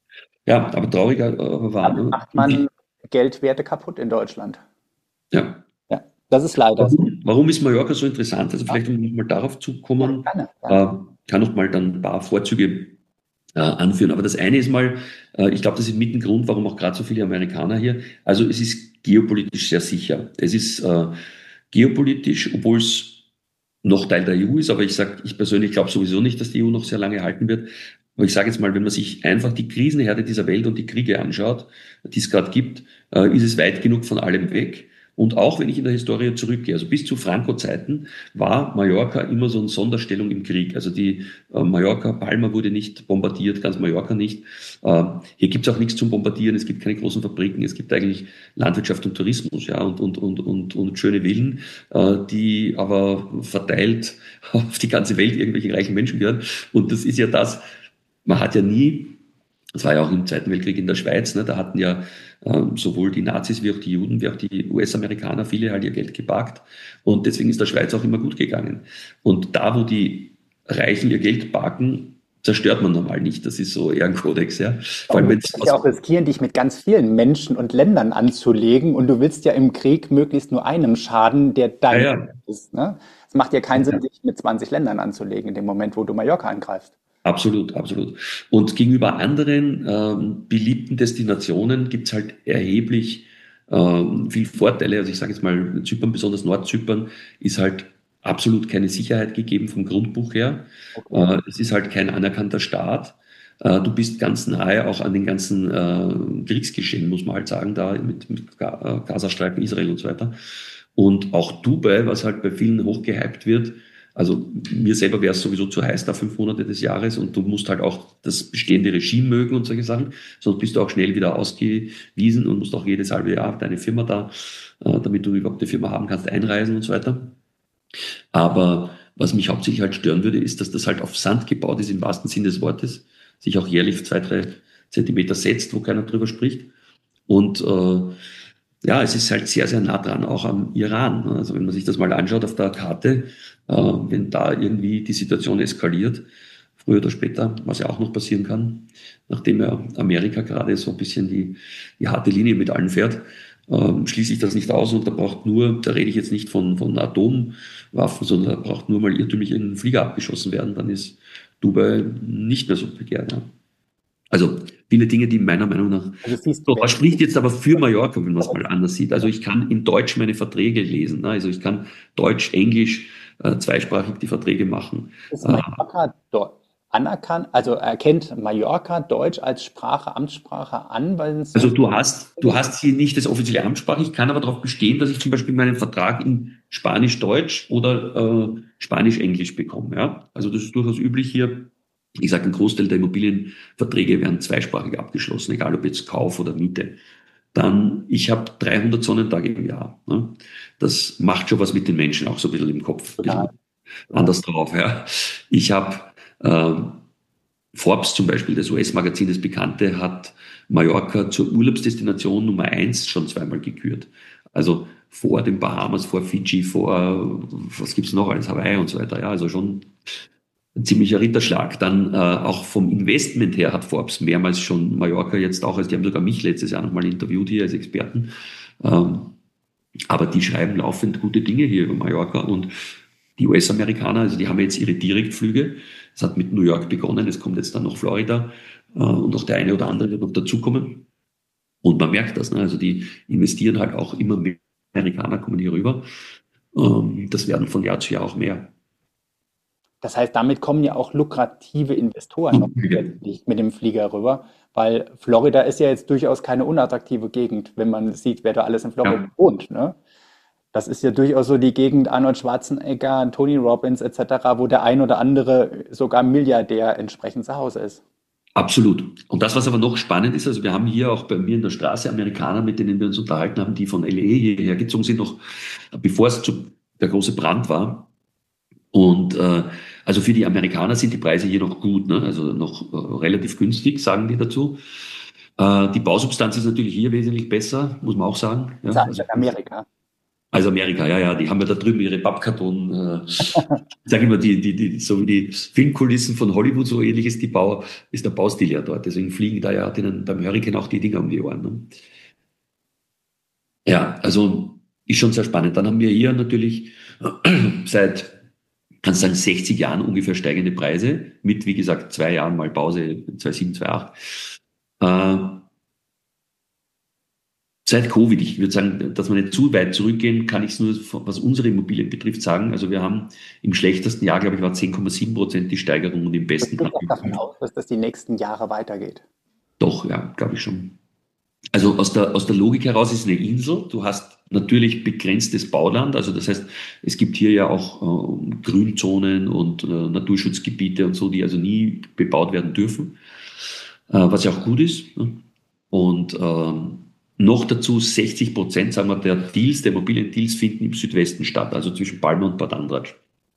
ja, aber trauriger, aber wahr. Damit Ne? macht man Geldwerte kaputt in Deutschland. Ja. Ja, das ist leider so. Warum, warum ist Mallorca so interessant? Also vielleicht, um mal darauf zu Ja, kommen, gerne, gerne. äh, kann noch mal dann ein paar Vorzüge äh, anführen. Aber das eine ist mal, äh, ich glaube, das ist mit ein Grund, warum auch gerade so viele Amerikaner hier, also es ist geopolitisch sehr sicher. Es ist äh, geopolitisch, obwohl es noch Teil der E U ist, aber ich sage, ich persönlich glaube sowieso nicht, dass die E U noch sehr lange halten wird. Aber ich sage jetzt mal, wenn man sich einfach die Krisenherde dieser Welt und die Kriege anschaut, die es gerade gibt, äh, ist es weit genug von allem weg. Und auch wenn ich in der Historie zurückgehe, also bis zu Franco-Zeiten war Mallorca immer so eine Sonderstellung im Krieg. Also die äh, Mallorca, Palma wurde nicht bombardiert, ganz Mallorca nicht. Äh, hier gibt es auch nichts zum Bombardieren, es gibt keine großen Fabriken, es gibt eigentlich Landwirtschaft und Tourismus, ja, und, und, und, und, und schöne Villen, äh, die aber verteilt auf die ganze Welt irgendwelchen reichen Menschen gehören. Und das ist ja das, man hat ja nie, das war ja auch im Zweiten Weltkrieg in der Schweiz, ne, da hatten ja ähm, sowohl die Nazis wie auch die Juden, wie auch die U S-Amerikaner, viele halt ihr Geld geparkt. Und deswegen ist der Schweiz auch immer gut gegangen. Und da, wo die Reichen ihr Geld parken, zerstört man normal nicht. Das ist so eher ein Kodex, ja. Vor allem, Und du wenn's willst ja auch riskieren, dich mit ganz vielen Menschen und Ländern anzulegen und du willst ja im Krieg möglichst nur einem schaden, der ja, dein ja, ist. Ne? Es macht ja keinen Sinn, ja. sich mit zwanzig Ländern anzulegen in dem Moment, wo du Mallorca angreifst. Absolut, absolut. Und gegenüber anderen ähm, beliebten Destinationen gibt's halt erheblich ähm, viel Vorteile. Also ich sage jetzt mal, Zypern, besonders Nordzypern, ist halt absolut keine Sicherheit gegeben vom Grundbuch her. Okay. Äh, es ist halt kein anerkannter Staat. Äh, du bist ganz nahe auch an den ganzen äh, Kriegsgeschehen, muss man halt sagen, da mit, mit Ga- äh, Gazastreifen, Israel und so weiter. Und auch Dubai, was halt bei vielen hochgehypt wird, also mir selber wäre es sowieso zu heiß da fünf Monate des Jahres und du musst halt auch das bestehende Regime mögen und solche Sachen, sonst bist du auch schnell wieder ausgewiesen und musst auch jedes halbe Jahr deine Firma da, äh, damit du überhaupt eine Firma haben kannst, einreisen und so weiter. Aber was mich hauptsächlich halt stören würde, ist, dass das halt auf Sand gebaut ist im wahrsten Sinne des Wortes, sich auch jährlich zwei, drei Zentimeter setzt, wo keiner drüber spricht. Und äh, ja, es ist halt sehr, sehr nah dran, auch am Iran. Also wenn man sich das mal anschaut auf der Karte, äh, wenn da irgendwie die Situation eskaliert, früher oder später, was ja auch noch passieren kann, nachdem ja Amerika gerade so ein bisschen die, die harte Linie mit allen fährt, ähm, schließe ich das nicht aus und da braucht nur, da rede ich jetzt nicht von, von Atomwaffen, sondern da braucht nur mal irrtümlich ein Flieger abgeschossen werden, dann ist Dubai nicht mehr so begehrt. Ja. Also viele Dinge, die meiner Meinung nach. Also siehst So, du, was spricht jetzt aber für Mallorca, wenn man es mal anders sieht? Also ich kann in Deutsch meine Verträge lesen. Ne? Also ich kann Deutsch, Englisch, äh, zweisprachig die Verträge machen. ist Äh, Mallorca dort anerkannt, also erkennt Mallorca Deutsch als Sprache, Amtssprache an, weil es also so du hast, du hast hier nicht das offizielle Amtssprache. Ich kann aber darauf bestehen, dass ich zum Beispiel meinen Vertrag in Spanisch-Deutsch oder äh, Spanisch-Englisch bekomme. Ja? Also das ist durchaus üblich hier. Ich sage, ein Großteil der Immobilienverträge werden zweisprachig abgeschlossen, egal ob jetzt Kauf oder Miete. Dann, ich habe dreihundert Sonnentage im Jahr. Ne? Das macht schon was mit den Menschen, auch so ein bisschen im Kopf, ein total. bisschen anders drauf. Ja. Ich habe ähm, Forbes zum Beispiel, das U S-Magazin, das Bekannte, hat Mallorca zur Urlaubsdestination Nummer eins schon zweimal gekürt. Also vor den Bahamas, vor Fidschi, vor, was gibt's noch alles, Hawaii und so weiter. Ja, also schon ein ziemlicher Ritterschlag. Dann äh, auch vom Investment her hat Forbes mehrmals schon Mallorca jetzt auch, also die haben sogar mich letztes Jahr nochmal interviewt hier als Experten. Ähm, aber die schreiben laufend gute Dinge hier über Mallorca und die U S-Amerikaner, also die haben jetzt ihre Direktflüge. Es hat mit New York begonnen, es kommt jetzt dann noch Florida äh, und auch der eine oder andere wird noch dazukommen. Und man merkt das, ne? Also die investieren halt auch immer mehr. Amerikaner kommen hier rüber. Ähm, das werden von Jahr zu Jahr auch mehr. Das heißt, damit kommen ja auch lukrative Investoren noch zusätzlich mit dem Flieger rüber, weil Florida ist ja jetzt durchaus keine unattraktive Gegend, wenn man sieht, wer da alles in Florida Ja, wohnt, ne? Das ist ja durchaus so die Gegend Arnold Schwarzenegger, Tony Robbins et cetera, wo der ein oder andere sogar Milliardär entsprechend zu Hause ist. absolut. Und das, was aber noch spannend ist, also wir haben hier auch bei mir in der Straße Amerikaner, mit denen wir uns unterhalten haben, die von L A hierher gezogen sind, noch bevor es zu, der große Brand war. Und äh, also für die Amerikaner sind die Preise hier noch gut, ne? Also noch äh, relativ günstig, sagen die dazu. Äh, die Bausubstanz ist natürlich hier wesentlich besser, muss man auch sagen. Ja, Sagen also wir in Amerika. als Amerika, ja, ja, die haben ja da drüben ihre Pappkarton, äh, ich sage immer, die, die, die, so wie die Filmkulissen von Hollywood, so ähnlich ist die Bau, ist der Baustil ja dort. Deswegen fliegen da ja denen beim Hurricane auch die Dinger um die Ohren. Ne? Ja, also ist schon sehr spannend. Dann haben wir hier natürlich seit, kannst sagen, sechzig Jahren ungefähr steigende Preise, mit, wie gesagt, zwei Jahren mal Pause, zweitausendsieben, zweitausendachtzehn. Äh, Seit Covid, ich würde sagen, dass wir nicht zu weit zurückgehen, kann ich es nur, was unsere Immobilien betrifft, sagen. Also wir haben im schlechtesten Jahr, glaube ich, war zehn Komma sieben Prozent die Steigerung und im Ich besten gehe knapp auch davon aus, dass das die nächsten Jahre weitergeht. doch, ja, glaube ich schon. Also aus der, aus der Logik heraus ist eine Insel. Du hast natürlich begrenztes Bauland. Also das heißt, es gibt hier ja auch äh, Grünzonen und äh, Naturschutzgebiete und so, die also nie bebaut werden dürfen, äh, was ja auch gut ist. Ne? Und ähm, noch dazu sechzig Prozent, sagen wir, der Deals, der Immobiliendeals finden im Südwesten statt, also zwischen Palma und Bad Andratsch.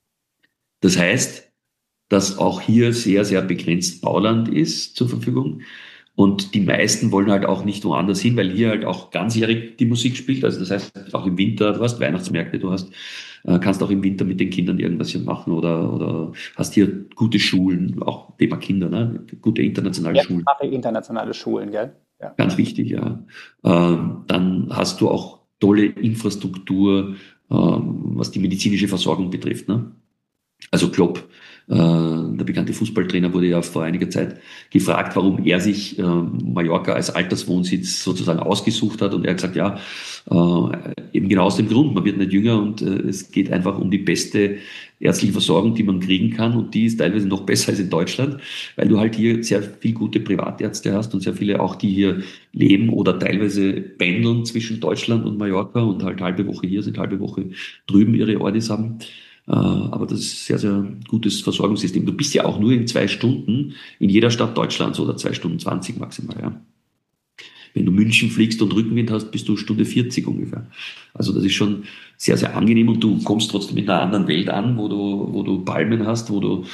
Das heißt, dass auch hier sehr, sehr begrenzt Bauland ist zur Verfügung. Und die meisten wollen halt auch nicht woanders hin, weil hier halt auch ganzjährig die Musik spielt. Also das heißt, auch im Winter, du hast Weihnachtsmärkte, du hast, äh, kannst auch im Winter mit den Kindern irgendwas hier machen oder, oder hast hier gute Schulen, auch Thema Kinder, ne? Gute internationale Schulen. Mehrsprachige internationale Schulen, gell? Ja. Ganz wichtig, ja. Ähm, dann hast du auch tolle Infrastruktur, ähm, was die medizinische Versorgung betrifft, ne? Also Klopp, äh, der bekannte Fußballtrainer, wurde ja vor einiger Zeit gefragt, warum er sich äh, Mallorca als Alterswohnsitz sozusagen ausgesucht hat. Und er hat gesagt, ja, äh, eben genau aus dem Grund, man wird nicht jünger und äh, es geht einfach um die beste ärztliche Versorgung, die man kriegen kann. Und die ist teilweise noch besser als in Deutschland, weil du halt hier sehr viel gute Privatärzte hast und sehr viele auch, die hier leben oder teilweise pendeln zwischen Deutschland und Mallorca und halt halbe Woche hier sind, halbe Woche drüben ihre Ordis haben. Aber das ist ein sehr, sehr gutes Versorgungssystem. Du bist ja auch nur in zwei Stunden in jeder Stadt Deutschlands oder zwei Stunden zwanzig maximal. Ja. Wenn du München fliegst und Rückenwind hast, bist du Stunde vierzig ungefähr. Also das ist schon sehr, sehr angenehm und du kommst trotzdem in einer anderen Welt an, wo du, wo du Palmen hast, wo du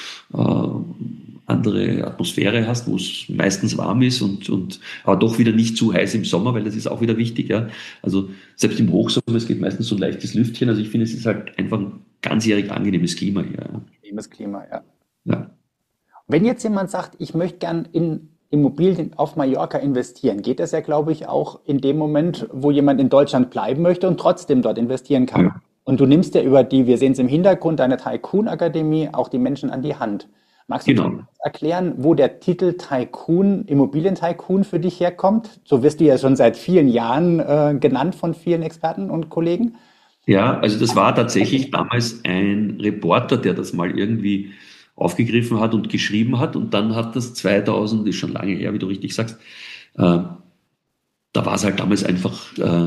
äh, andere Atmosphäre hast, wo es meistens warm ist und, und aber doch wieder nicht zu heiß im Sommer, weil das ist auch wieder wichtig. Ja. Also selbst im Hochsommer, es geht meistens so ein leichtes Lüftchen. Also ich finde, es ist halt einfach ein ganzjährig angenehmes Klima hier. Ja. Angenehmes Klima, ja. Ja. Wenn jetzt jemand sagt, ich möchte gern in Immobilien auf Mallorca investieren, geht das ja, glaube ich, auch in dem Moment, wo jemand in Deutschland bleiben möchte und trotzdem dort investieren kann. Ja. Und du nimmst ja über die, wir sehen es im Hintergrund, deine Tycoon-Akademie, auch die Menschen an die Hand. Magst du Genau. erklären, wo der Titel Tycoon, Immobilien-Tycoon für dich herkommt? So wirst du ja schon seit vielen Jahren äh, genannt von vielen Experten und Kollegen. Ja, also das war tatsächlich damals ein Reporter, der das mal irgendwie aufgegriffen hat und geschrieben hat. Und dann hat das zweitausend, ist schon lange her, wie du richtig sagst, äh, da war es halt damals einfach, äh,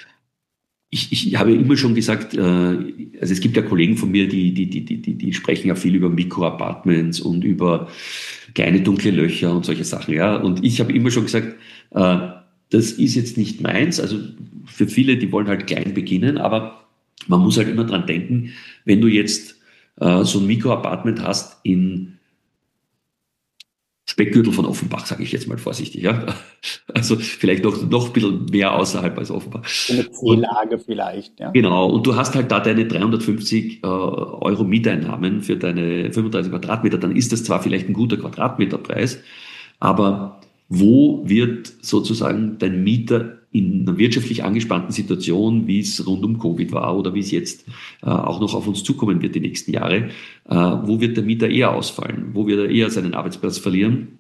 ich, ich habe immer schon gesagt, äh, also es gibt ja Kollegen von mir, die, die, die, die, die sprechen ja viel über Mikroapartments und über kleine dunkle Löcher und solche Sachen. Ja. Und ich habe immer schon gesagt, äh, das ist jetzt nicht meins. Also für viele, die wollen halt klein beginnen, aber man muss halt immer dran denken, wenn du jetzt äh, so ein Mikroapartment hast in Speckgürtel von Offenbach, sage ich jetzt mal vorsichtig. Ja? Also vielleicht noch, noch ein bisschen mehr außerhalb als Offenbach. So eine C-Lage vielleicht, ja. Genau, und du hast halt da deine dreihundertfünfzig äh, Euro Mieteinnahmen für deine fünfunddreißig Quadratmeter, dann ist das zwar vielleicht ein guter Quadratmeterpreis, aber wo wird sozusagen dein Mieter in einer wirtschaftlich angespannten Situation, wie es rund um Covid war oder wie es jetzt äh, auch noch auf uns zukommen wird die nächsten Jahre, äh, wo wird der Mieter eher ausfallen? Wo wird er eher seinen Arbeitsplatz verlieren?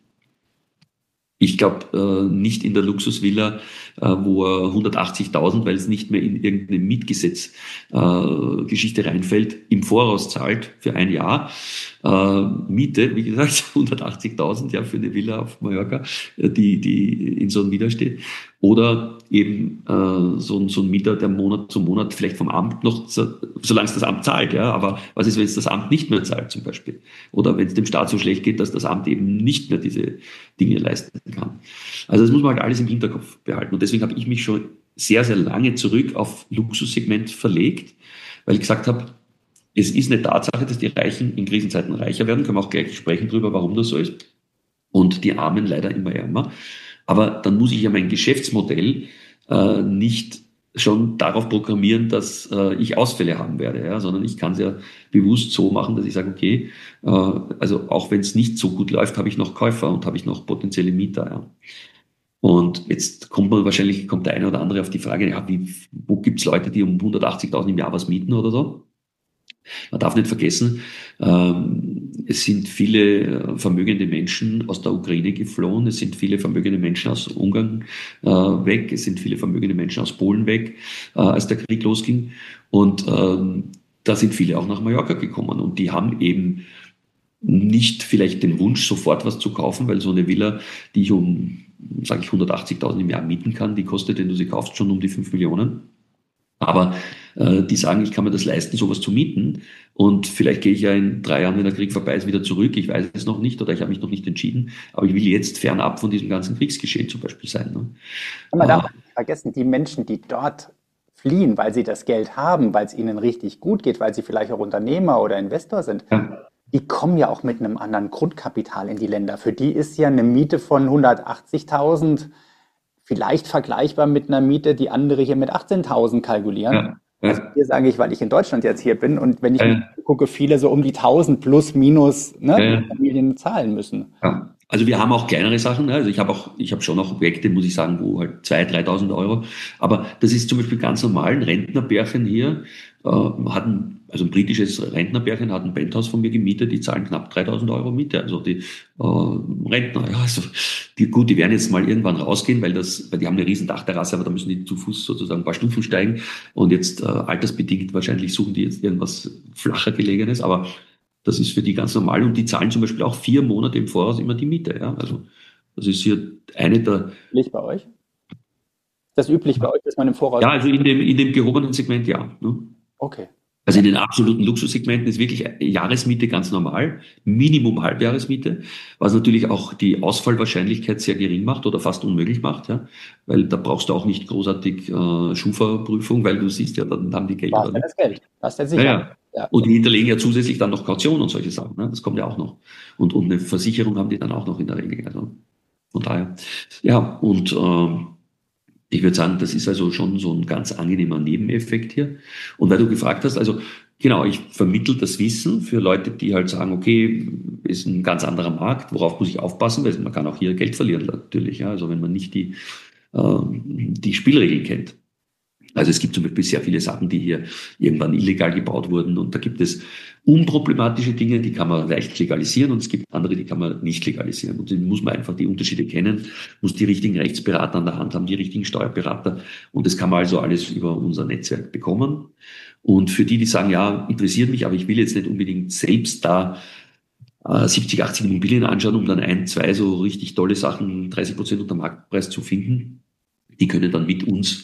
Ich glaube, äh, nicht in der Luxusvilla, äh, wo er hundertachtzigtausend, weil es nicht mehr in irgendeine Mietgesetz-Geschichte äh, reinfällt, im Voraus zahlt für ein Jahr. Äh, Miete, wie gesagt, hundertachtzigtausend ja, für eine Villa auf Mallorca, die, die in so einem Mieter steht. Oder eben äh, so, ein, so ein Mieter, der Monat zu Monat vielleicht vom Amt noch, solange es das Amt zahlt, ja, aber was ist, wenn es das Amt nicht mehr zahlt zum Beispiel? Oder wenn es dem Staat so schlecht geht, dass das Amt eben nicht mehr diese Dinge leisten kann. Also das muss man halt alles im Hinterkopf behalten. Und deswegen habe ich mich schon sehr, sehr lange zurück auf Luxussegment verlegt, weil ich gesagt habe, es ist eine Tatsache, dass die Reichen in Krisenzeiten reicher werden, können wir auch gleich sprechen darüber, warum das so ist, und die Armen leider immer ärmer. Aber dann muss ich ja mein Geschäftsmodell äh, nicht schon darauf programmieren, dass äh, ich Ausfälle haben werde, ja, sondern ich kann es ja bewusst so machen, dass ich sage, okay, äh, also auch wenn es nicht so gut läuft, habe ich noch Käufer und habe ich noch potenzielle Mieter. Ja. Und jetzt kommt man wahrscheinlich, kommt der eine oder andere auf die Frage, ja, wie, wo gibt es Leute, die um hundertachtzigtausend im Jahr was mieten oder so? Man darf nicht vergessen, ähm, es sind viele vermögende Menschen aus der Ukraine geflohen, es sind viele vermögende Menschen aus Ungarn äh, weg, es sind viele vermögende Menschen aus Polen weg, äh, als der Krieg losging. Und ähm, da sind viele auch nach Mallorca gekommen und die haben eben nicht vielleicht den Wunsch, sofort was zu kaufen, weil so eine Villa, die ich um, sage ich, hundertachtzigtausend im Jahr mieten kann, die kostet, wenn du sie kaufst, schon um die fünf Millionen. Aber äh, die sagen, ich kann mir das leisten, sowas zu mieten. Und vielleicht gehe ich ja in drei Jahren, wenn der Krieg vorbei ist, wieder zurück. Ich weiß es noch nicht oder ich habe mich noch nicht entschieden. Aber ich will jetzt fernab von diesem ganzen Kriegsgeschehen zum Beispiel sein. Ne? Und man darf nicht vergessen, die Menschen, die dort fliehen, weil sie das Geld haben, weil es ihnen richtig gut geht, weil sie vielleicht auch Unternehmer oder Investor sind, Ja. die kommen ja auch mit einem anderen Grundkapital in die Länder. Für die ist ja eine Miete von hundertachtzigtausend vielleicht vergleichbar mit einer Miete, die andere hier mit achtzehntausend kalkulieren. Ja. Ja. Also hier sage ich, weil ich in Deutschland jetzt hier bin und wenn ich Ja. mir gucke, viele so um die tausend plus minus, ne, Ja. die Familien zahlen müssen. Ja. Also wir haben auch kleinere Sachen. Ne? Also ich habe auch, ich habe schon auch Objekte, muss ich sagen, wo halt zweitausend, dreitausend Euro. Aber das ist zum Beispiel ganz normal. Ein Rentnerbärchen hier äh, hat ein, also ein britisches Rentnerbärchen hat ein Penthouse von mir gemietet. Die zahlen knapp dreitausend Euro Miete. Also die äh, Rentner, ja, also die, gut, die werden jetzt mal irgendwann rausgehen, weil das, weil die haben eine riesen Dachterrasse, aber da müssen die zu Fuß sozusagen ein paar Stufen steigen. Und jetzt äh, altersbedingt wahrscheinlich suchen die jetzt irgendwas flacher Gelegenes. Aber das ist für die ganz normal und die zahlen zum Beispiel auch vier Monate im Voraus immer die Miete. Ja? Also das ist hier eine der... Üblich bei euch? Ist das üblich bei euch, dass man im Voraus... Ja, also in dem, in dem gehobenen Segment ja. Ne? Okay. Also in den absoluten Luxussegmenten ist wirklich Jahresmiete ganz normal, Minimum Halbjahresmiete, was natürlich auch die Ausfallwahrscheinlichkeit sehr gering macht oder fast unmöglich macht, ja, weil da brauchst du auch nicht großartig äh, Schufa-Prüfung, weil du siehst ja, dann haben die Geld. Du hast ja das Geld, du hast ja sicher. Ja, ja. Ja. Und die hinterlegen ja zusätzlich dann noch Kaution und solche Sachen, ne? Das kommt ja auch noch. Und, und eine Versicherung haben die dann auch noch in der Regel. Also von daher, ja, und ähm, ich würde sagen, das ist also schon so ein ganz angenehmer Nebeneffekt hier. Und weil du gefragt hast, also genau, ich vermittle das Wissen für Leute, die halt sagen, okay, ist ein ganz anderer Markt, worauf muss ich aufpassen, weil man kann auch hier Geld verlieren natürlich, ja, also wenn man nicht die, äh, die Spielregeln kennt. Also es gibt zum Beispiel sehr viele Sachen, die hier irgendwann illegal gebaut wurden und da gibt es unproblematische Dinge, die kann man leicht legalisieren und es gibt andere, die kann man nicht legalisieren. Und dann muss man einfach die Unterschiede kennen, muss die richtigen Rechtsberater an der Hand haben, die richtigen Steuerberater und das kann man also alles über unser Netzwerk bekommen. Und für die, die sagen, ja, interessiert mich, aber ich will jetzt nicht unbedingt selbst da äh, siebzig, achtzig Immobilien anschauen, um dann ein, zwei so richtig tolle Sachen, dreißig Prozent unter Marktpreis zu finden, die können dann mit uns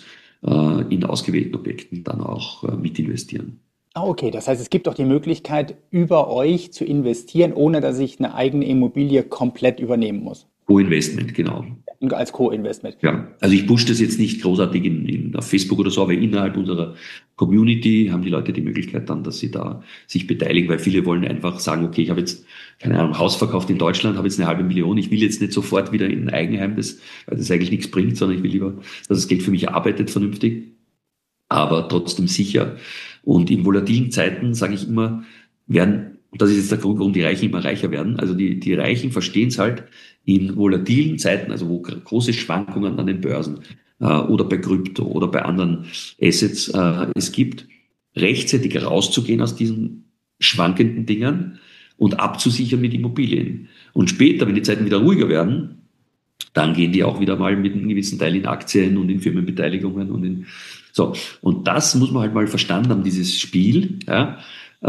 in ausgewählten Objekten dann auch äh, mit investieren. Ah, okay, das heißt, es gibt auch die Möglichkeit, über euch zu investieren, ohne dass ich eine eigene Immobilie komplett übernehmen muss. Co-Investment, genau. Als Co-Investment. Ja, also ich pushe das jetzt nicht großartig in, in, auf Facebook oder so, aber innerhalb unserer Community haben die Leute die Möglichkeit dann, dass sie da sich beteiligen, weil viele wollen einfach sagen, okay, ich habe jetzt, keine Ahnung, Haus verkauft in Deutschland, habe jetzt eine halbe Million, ich will jetzt nicht sofort wieder in ein Eigenheim, das, weil das eigentlich nichts bringt, sondern ich will lieber, dass das Geld für mich arbeitet vernünftig, aber trotzdem sicher. Und in volatilen Zeiten, sage ich immer, werden, und das ist jetzt der Grund, warum die Reichen immer reicher werden, also die, die Reichen verstehen es halt, in volatilen Zeiten, also wo große Schwankungen an den Börsen äh, oder bei Krypto oder bei anderen Assets äh, es gibt, rechtzeitig rauszugehen aus diesen schwankenden Dingern und abzusichern mit Immobilien. Und später, wenn die Zeiten wieder ruhiger werden, dann gehen die auch wieder mal mit einem gewissen Teil in Aktien und in Firmenbeteiligungen und in so. Und das muss man halt mal verstanden haben, dieses Spiel, ja.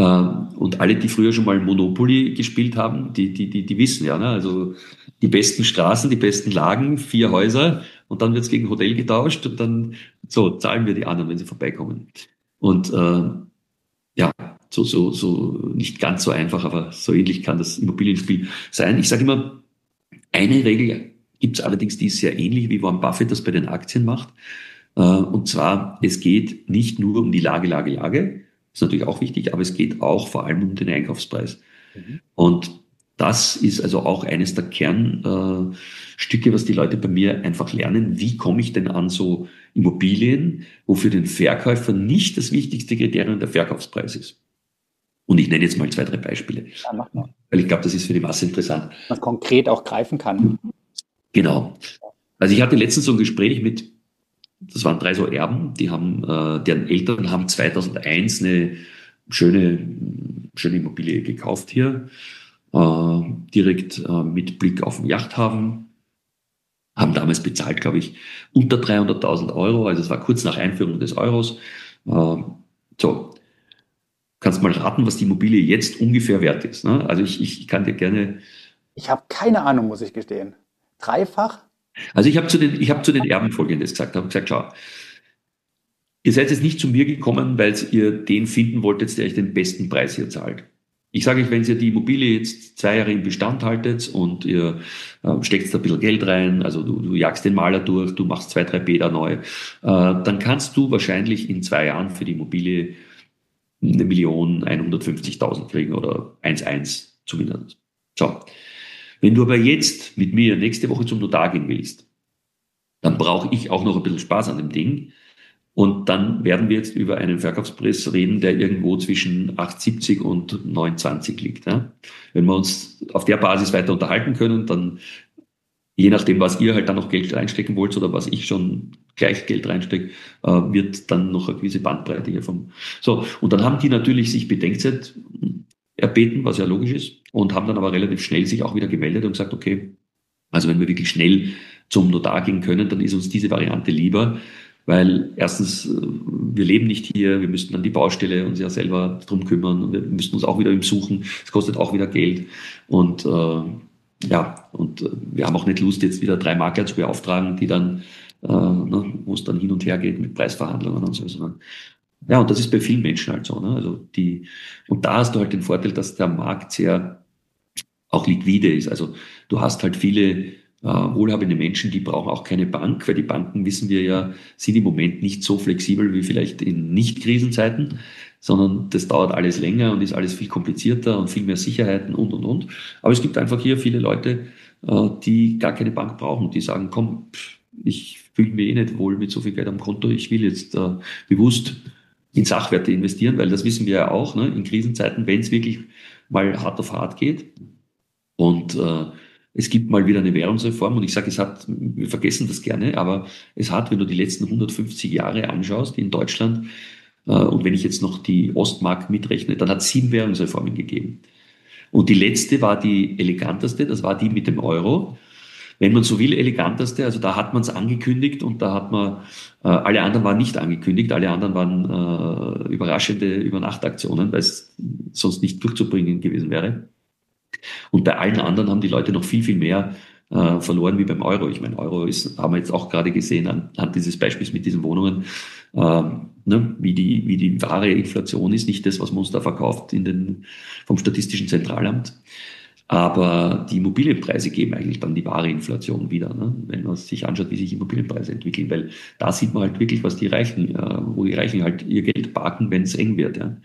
Und alle, die früher schon mal Monopoly gespielt haben, die, die, die, die wissen ja, ne? Also die besten Straßen, die besten Lagen, vier Häuser und dann wird's gegen Hotel getauscht und dann so zahlen wir die anderen, wenn sie vorbeikommen. Und äh, ja, so, so, so nicht ganz so einfach, aber so ähnlich kann das Immobilienspiel sein. Ich sage immer, eine Regel gibt's allerdings, die ist sehr ähnlich, wie Warren Buffett das bei den Aktien macht. Äh, und zwar, es geht nicht nur um die Lage, Lage, Lage, ist natürlich auch wichtig, aber es geht auch vor allem um den Einkaufspreis. Mhm. Und das ist also auch eines der Kernstücke, äh, was die Leute bei mir einfach lernen. Wie komme ich denn an so Immobilien, wo für den Verkäufer nicht das wichtigste Kriterium der Verkaufspreis ist? Und ich nenne jetzt mal zwei, drei Beispiele. Ja, mach mal. Weil ich glaube, das ist für die Masse interessant. Was konkret auch greifen kann. Genau. Also ich hatte letztens so ein Gespräch mit, das waren drei so Erben, die haben, äh, deren Eltern haben zweitausendeins eine schöne, schöne Immobilie gekauft hier, äh, direkt äh, mit Blick auf den Yachthafen, haben damals bezahlt, glaube ich, unter dreihunderttausend Euro, also es war kurz nach Einführung des Euros. Äh, so, kannst mal raten, was die Immobilie jetzt ungefähr wert ist. Ne? Also ich, ich kann dir gerne... Ich habe keine Ahnung, muss ich gestehen. Dreifach? Also ich habe zu den, ich habe zu den Erben Folgendes gesagt. Ich habe gesagt, schau, ihr seid jetzt nicht zu mir gekommen, weil ihr den finden wolltet, der euch den besten Preis hier zahlt. Ich sage euch, wenn ihr die Immobilie jetzt zwei Jahre im Bestand haltet und ihr äh, steckt da ein bisschen Geld rein, also du, du jagst den Maler durch, du machst zwei, drei Bäder neu, äh, dann kannst du wahrscheinlich in zwei Jahren für die Immobilie eine Million hundertfünfzigtausend kriegen oder eins Komma eins zumindest. So. Wenn du aber jetzt mit mir nächste Woche zum Notar gehen willst, dann brauche ich auch noch ein bisschen Spaß an dem Ding. Und dann werden wir jetzt über einen Verkaufspreis reden, der irgendwo zwischen acht siebzig und neun zwanzig liegt. Ja? Wenn wir uns auf der Basis weiter unterhalten können, dann je nachdem, was ihr halt dann noch Geld reinstecken wollt oder was ich schon gleich Geld reinstecke, äh, wird dann noch eine gewisse Bandbreite hier vom... So, und dann haben die natürlich sich Bedenkzeit erbeten, was ja logisch ist, und haben dann aber relativ schnell sich auch wieder gemeldet und gesagt, okay, also wenn wir wirklich schnell zum Notar gehen können, dann ist uns diese Variante lieber, weil erstens, wir leben nicht hier, wir müssten an die Baustelle uns ja selber drum kümmern und wir müssten uns auch wieder im Suchen, es kostet auch wieder Geld und äh, ja, und äh, wir haben auch nicht Lust, jetzt wieder drei Makler zu beauftragen, die dann, äh, ne, wo es dann hin und her geht mit Preisverhandlungen und so, sondern ja, und das ist bei vielen Menschen halt so, ne? Also die, und da hast du halt den Vorteil, dass der Markt sehr auch liquide ist. Also du hast halt viele äh, wohlhabende Menschen, die brauchen auch keine Bank, weil die Banken, wissen wir ja, sind im Moment nicht so flexibel wie vielleicht in Nicht-Krisenzeiten, sondern das dauert alles länger und ist alles viel komplizierter und viel mehr Sicherheiten und, und, und. Aber es gibt einfach hier viele Leute, äh, die gar keine Bank brauchen, die sagen, komm, ich fühle mich eh nicht wohl mit so viel Geld am Konto, ich will jetzt äh, bewusst in Sachwerte investieren, weil das wissen wir ja auch, ne, in Krisenzeiten, wenn es wirklich mal hart auf hart geht. Und äh, es gibt mal wieder eine Währungsreform und ich sage, es hat, wir vergessen das gerne, aber es hat, wenn du die letzten hundertfünfzig Jahre anschaust in Deutschland, äh, und wenn ich jetzt noch die Ostmark mitrechne, dann hat es sieben Währungsreformen gegeben. Und die letzte war die eleganteste, das war die mit dem Euro. Wenn man so will, eleganteste, also da hat man es angekündigt und da hat man, äh, alle anderen waren nicht angekündigt, alle anderen waren äh, überraschende Übernachtaktionen, weil es sonst nicht durchzubringen gewesen wäre. Und bei allen anderen haben die Leute noch viel, viel mehr äh, verloren wie beim Euro. Ich meine, Euro ist, haben wir jetzt auch gerade gesehen anhand dieses Beispiels mit diesen Wohnungen, ähm, ne, wie die, wie die wahre Inflation ist, nicht das, was man uns da verkauft in den, vom Statistischen Zentralamt. Aber die Immobilienpreise geben eigentlich dann die wahre Inflation wieder, ne? Wenn man sich anschaut, wie sich Immobilienpreise entwickeln, weil da sieht man halt wirklich, was die Reichen, äh, wo die Reichen halt ihr Geld parken, wenn es eng wird. Ja?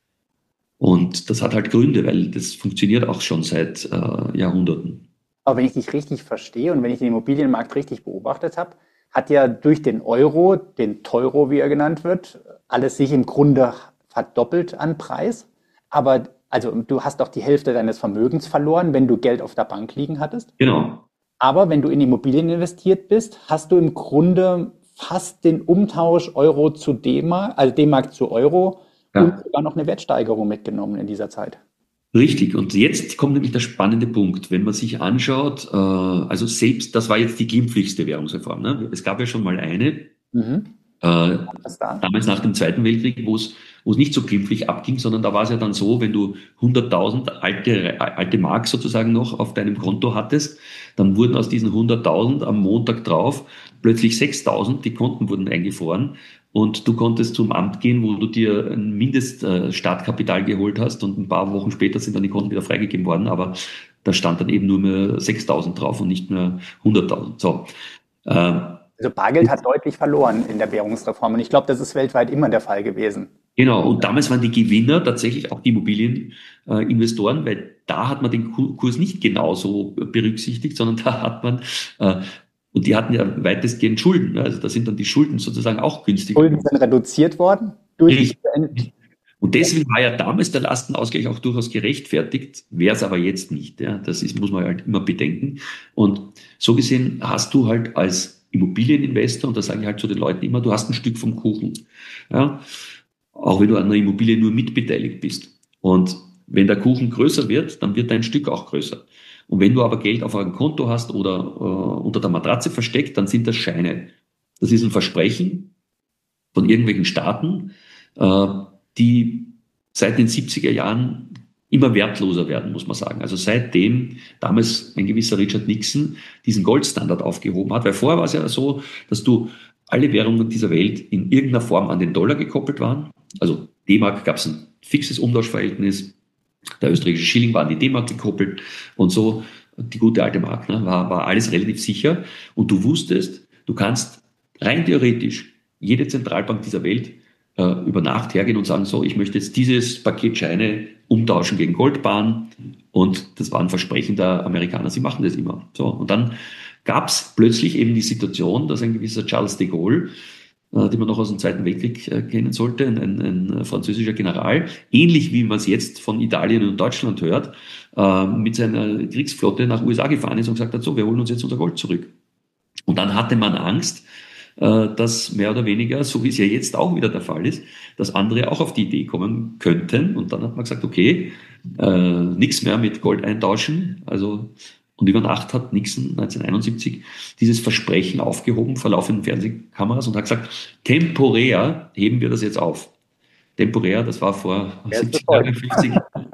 Und das hat halt Gründe, weil das funktioniert auch schon seit äh, Jahrhunderten. Aber wenn ich dich richtig verstehe und wenn ich den Immobilienmarkt richtig beobachtet habe, hat ja durch den Euro, den Teuro, wie er genannt wird, alles sich im Grunde verdoppelt an Preis. Aber also du hast doch die Hälfte deines Vermögens verloren, wenn du Geld auf der Bank liegen hattest. Genau. Aber wenn du in Immobilien investiert bist, hast du im Grunde fast den Umtausch Euro zu D-Mark, also D-Mark zu Euro und Ja. sogar noch eine Wertsteigerung mitgenommen in dieser Zeit. Richtig, und jetzt kommt nämlich der spannende Punkt. Wenn man sich anschaut, äh, also selbst, das war jetzt die glimpflichste Währungsreform. Ne? Es gab ja schon mal eine, Mhm. äh, Was da? damals nach dem Zweiten Weltkrieg, wo es wo es nicht so glimpflich abging, sondern da war es ja dann so, wenn du hunderttausend alte, alte Mark sozusagen noch auf deinem Konto hattest, dann wurden aus diesen hunderttausend am Montag drauf plötzlich sechstausend, die Konten wurden eingefroren und du konntest zum Amt gehen, wo du dir ein Mindeststartkapital geholt hast und ein paar Wochen später sind dann die Konten wieder freigegeben worden, aber da stand dann eben nur mehr sechstausend drauf und nicht mehr hunderttausend. So. Äh, Also Bargeld hat deutlich verloren in der Währungsreform und ich glaube, das ist weltweit immer der Fall gewesen. Genau, und damals waren die Gewinner tatsächlich auch die Immobilieninvestoren, weil da hat man den Kurs nicht genauso berücksichtigt, sondern da hat man, äh, und die hatten ja weitestgehend Schulden, ne? Also da sind dann die Schulden sozusagen auch günstiger. Schulden sind reduziert worden durch Richtig. diese Ent- Und deswegen war ja damals der Lastenausgleich auch durchaus gerechtfertigt, wäre es aber jetzt nicht. Ja? Das ist, muss man halt immer bedenken. Und so gesehen hast du halt als Immobilieninvestor, und das sage ich halt zu den Leuten immer, du hast ein Stück vom Kuchen. Ja? Auch wenn du an einer Immobilie nur mitbeteiligt bist. Und wenn der Kuchen größer wird, dann wird dein Stück auch größer. Und wenn du aber Geld auf einem Konto hast oder äh, unter der Matratze versteckt, dann sind das Scheine. Das ist ein Versprechen von irgendwelchen Staaten, äh, die seit den siebziger Jahren immer wertloser werden, muss man sagen. Also seitdem damals ein gewisser Richard Nixon diesen Goldstandard aufgehoben hat, weil vorher war es ja so, dass du alle Währungen dieser Welt in irgendeiner Form an den Dollar gekoppelt waren. Also D-Mark gab es ein fixes Umtauschverhältnis, der österreichische Schilling war an die D-Mark gekoppelt und so die gute alte Mark, ne, war, war alles relativ sicher. Und du wusstest, du kannst rein theoretisch jede Zentralbank dieser Welt äh, über Nacht hergehen und sagen, so, ich möchte jetzt dieses Paket Scheine umtauschen gegen Goldbarren. Und das war ein Versprechen der Amerikaner, sie machen das immer. So, und dann gab es plötzlich eben die Situation, dass ein gewisser Charles de Gaulle, äh, den man noch aus dem Zweiten Weltkrieg äh, kennen sollte, ein, ein, ein französischer General, ähnlich wie man es jetzt von Italien und Deutschland hört, äh, mit seiner Kriegsflotte nach U S A gefahren ist und gesagt hat, so, wir holen uns jetzt unser Gold zurück. Und dann hatte man Angst, äh, dass mehr oder weniger, so wie es ja jetzt auch wieder der Fall ist, dass andere auch auf die Idee kommen könnten. Und dann hat man gesagt, okay, äh, nichts mehr mit Gold eintauschen, also. Und über Nacht hat Nixon neunzehnhunderteinundsiebzig dieses Versprechen aufgehoben vor laufenden Fernsehkameras und hat gesagt, temporär heben wir das jetzt auf. Temporär, das war vor siebzig Jahren, fünfzig,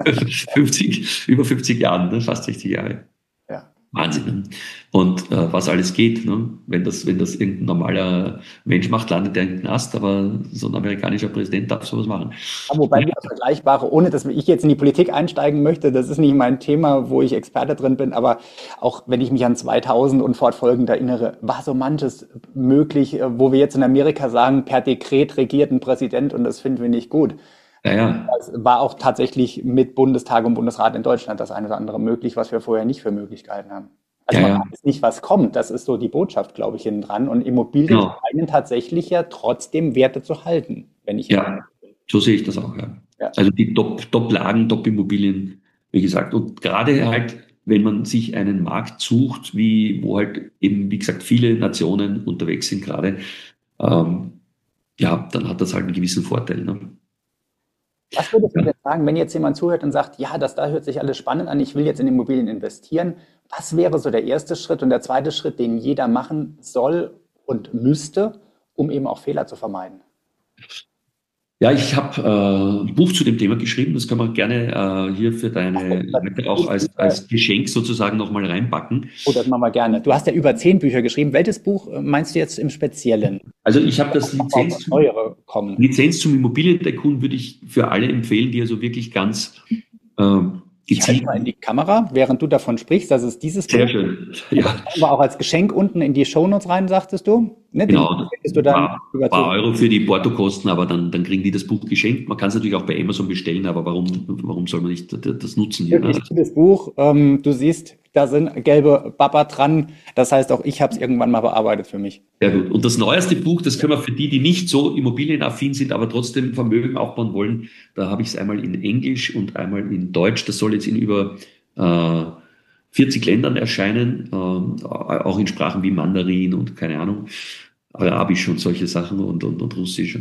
fünfzig, über fünfzig Jahren, ne, fast sechzig Jahre. Ja. Wahnsinn. Ne? Und äh, was alles geht, ne? wenn das, wenn das irgendein normaler Mensch macht, landet der im Knast, aber so ein amerikanischer Präsident darf sowas machen. Aber wobei wir das Vergleichbare, ohne dass ich jetzt in die Politik einsteigen möchte, das ist nicht mein Thema, wo ich Experte drin bin, aber auch wenn ich mich an zweitausend und fortfolgend erinnere, war so manches möglich, wo wir jetzt in Amerika sagen, per Dekret regiert ein Präsident und das finden wir nicht gut. Ja, ja. Das war auch tatsächlich mit Bundestag und Bundesrat in Deutschland das eine oder andere möglich, was wir vorher nicht für möglich gehalten haben. Also Ja, man ja. weiß nicht, was kommt. Das ist so die Botschaft, glaube ich, hinten dran. Und Immobilien Genau. scheinen tatsächlich ja trotzdem Werte zu halten, wenn ich Ja, so sehe ich das auch. Ja. Ja. Also die Top, Top-Lagen, Top-Immobilien, wie gesagt. Und gerade halt, wenn man sich einen Markt sucht, wie, wo halt eben, wie gesagt, viele Nationen unterwegs sind gerade, ähm, ja, dann hat das halt einen gewissen Vorteil. Ne? Was würdest du denn sagen, wenn jetzt jemand zuhört und sagt, ja, das da hört sich alles spannend an, ich will jetzt in Immobilien investieren. Was wäre so der erste Schritt und der zweite Schritt, den jeder machen soll und müsste, um eben auch Fehler zu vermeiden? Ja, ich habe äh, ein Buch zu dem Thema geschrieben, das kann man gerne äh, hier für deine Leute auch als, als Geschenk sozusagen nochmal reinpacken. Oh, das machen wir gerne. Du hast ja über zehn Bücher geschrieben. Welches Buch meinst du jetzt im Speziellen? Also ich habe das Lizenz zum, Neuere kommen. Lizenz zum Immobilientycoon würde ich für alle empfehlen, die also wirklich ganz äh, Ich halte mal in die Kamera, während du davon sprichst. Das ist dieses Sehr Buch. schön. Ja. Aber auch als Geschenk unten in die Shownotes rein, sagtest du? Ne, den Genau, hättest du dann ein über paar zu. Euro für die Portokosten, aber dann, dann kriegen die das Buch geschenkt. Man kann es natürlich auch bei Amazon bestellen, aber warum, warum soll man nicht das nutzen hier? Ne? Wirklich gutes Buch. Ähm, du siehst, da sind gelbe Baba dran. Das heißt, auch ich habe es irgendwann mal bearbeitet für mich. Sehr gut. Und das neueste Buch, das können wir für die, die nicht so immobilienaffin sind, aber trotzdem Vermögen aufbauen wollen, da habe ich es einmal in Englisch und einmal in Deutsch. Das soll jetzt in über äh, vierzig Ländern erscheinen, äh, auch in Sprachen wie Mandarin und keine Ahnung, Arabisch und solche Sachen und, und, und Russisch.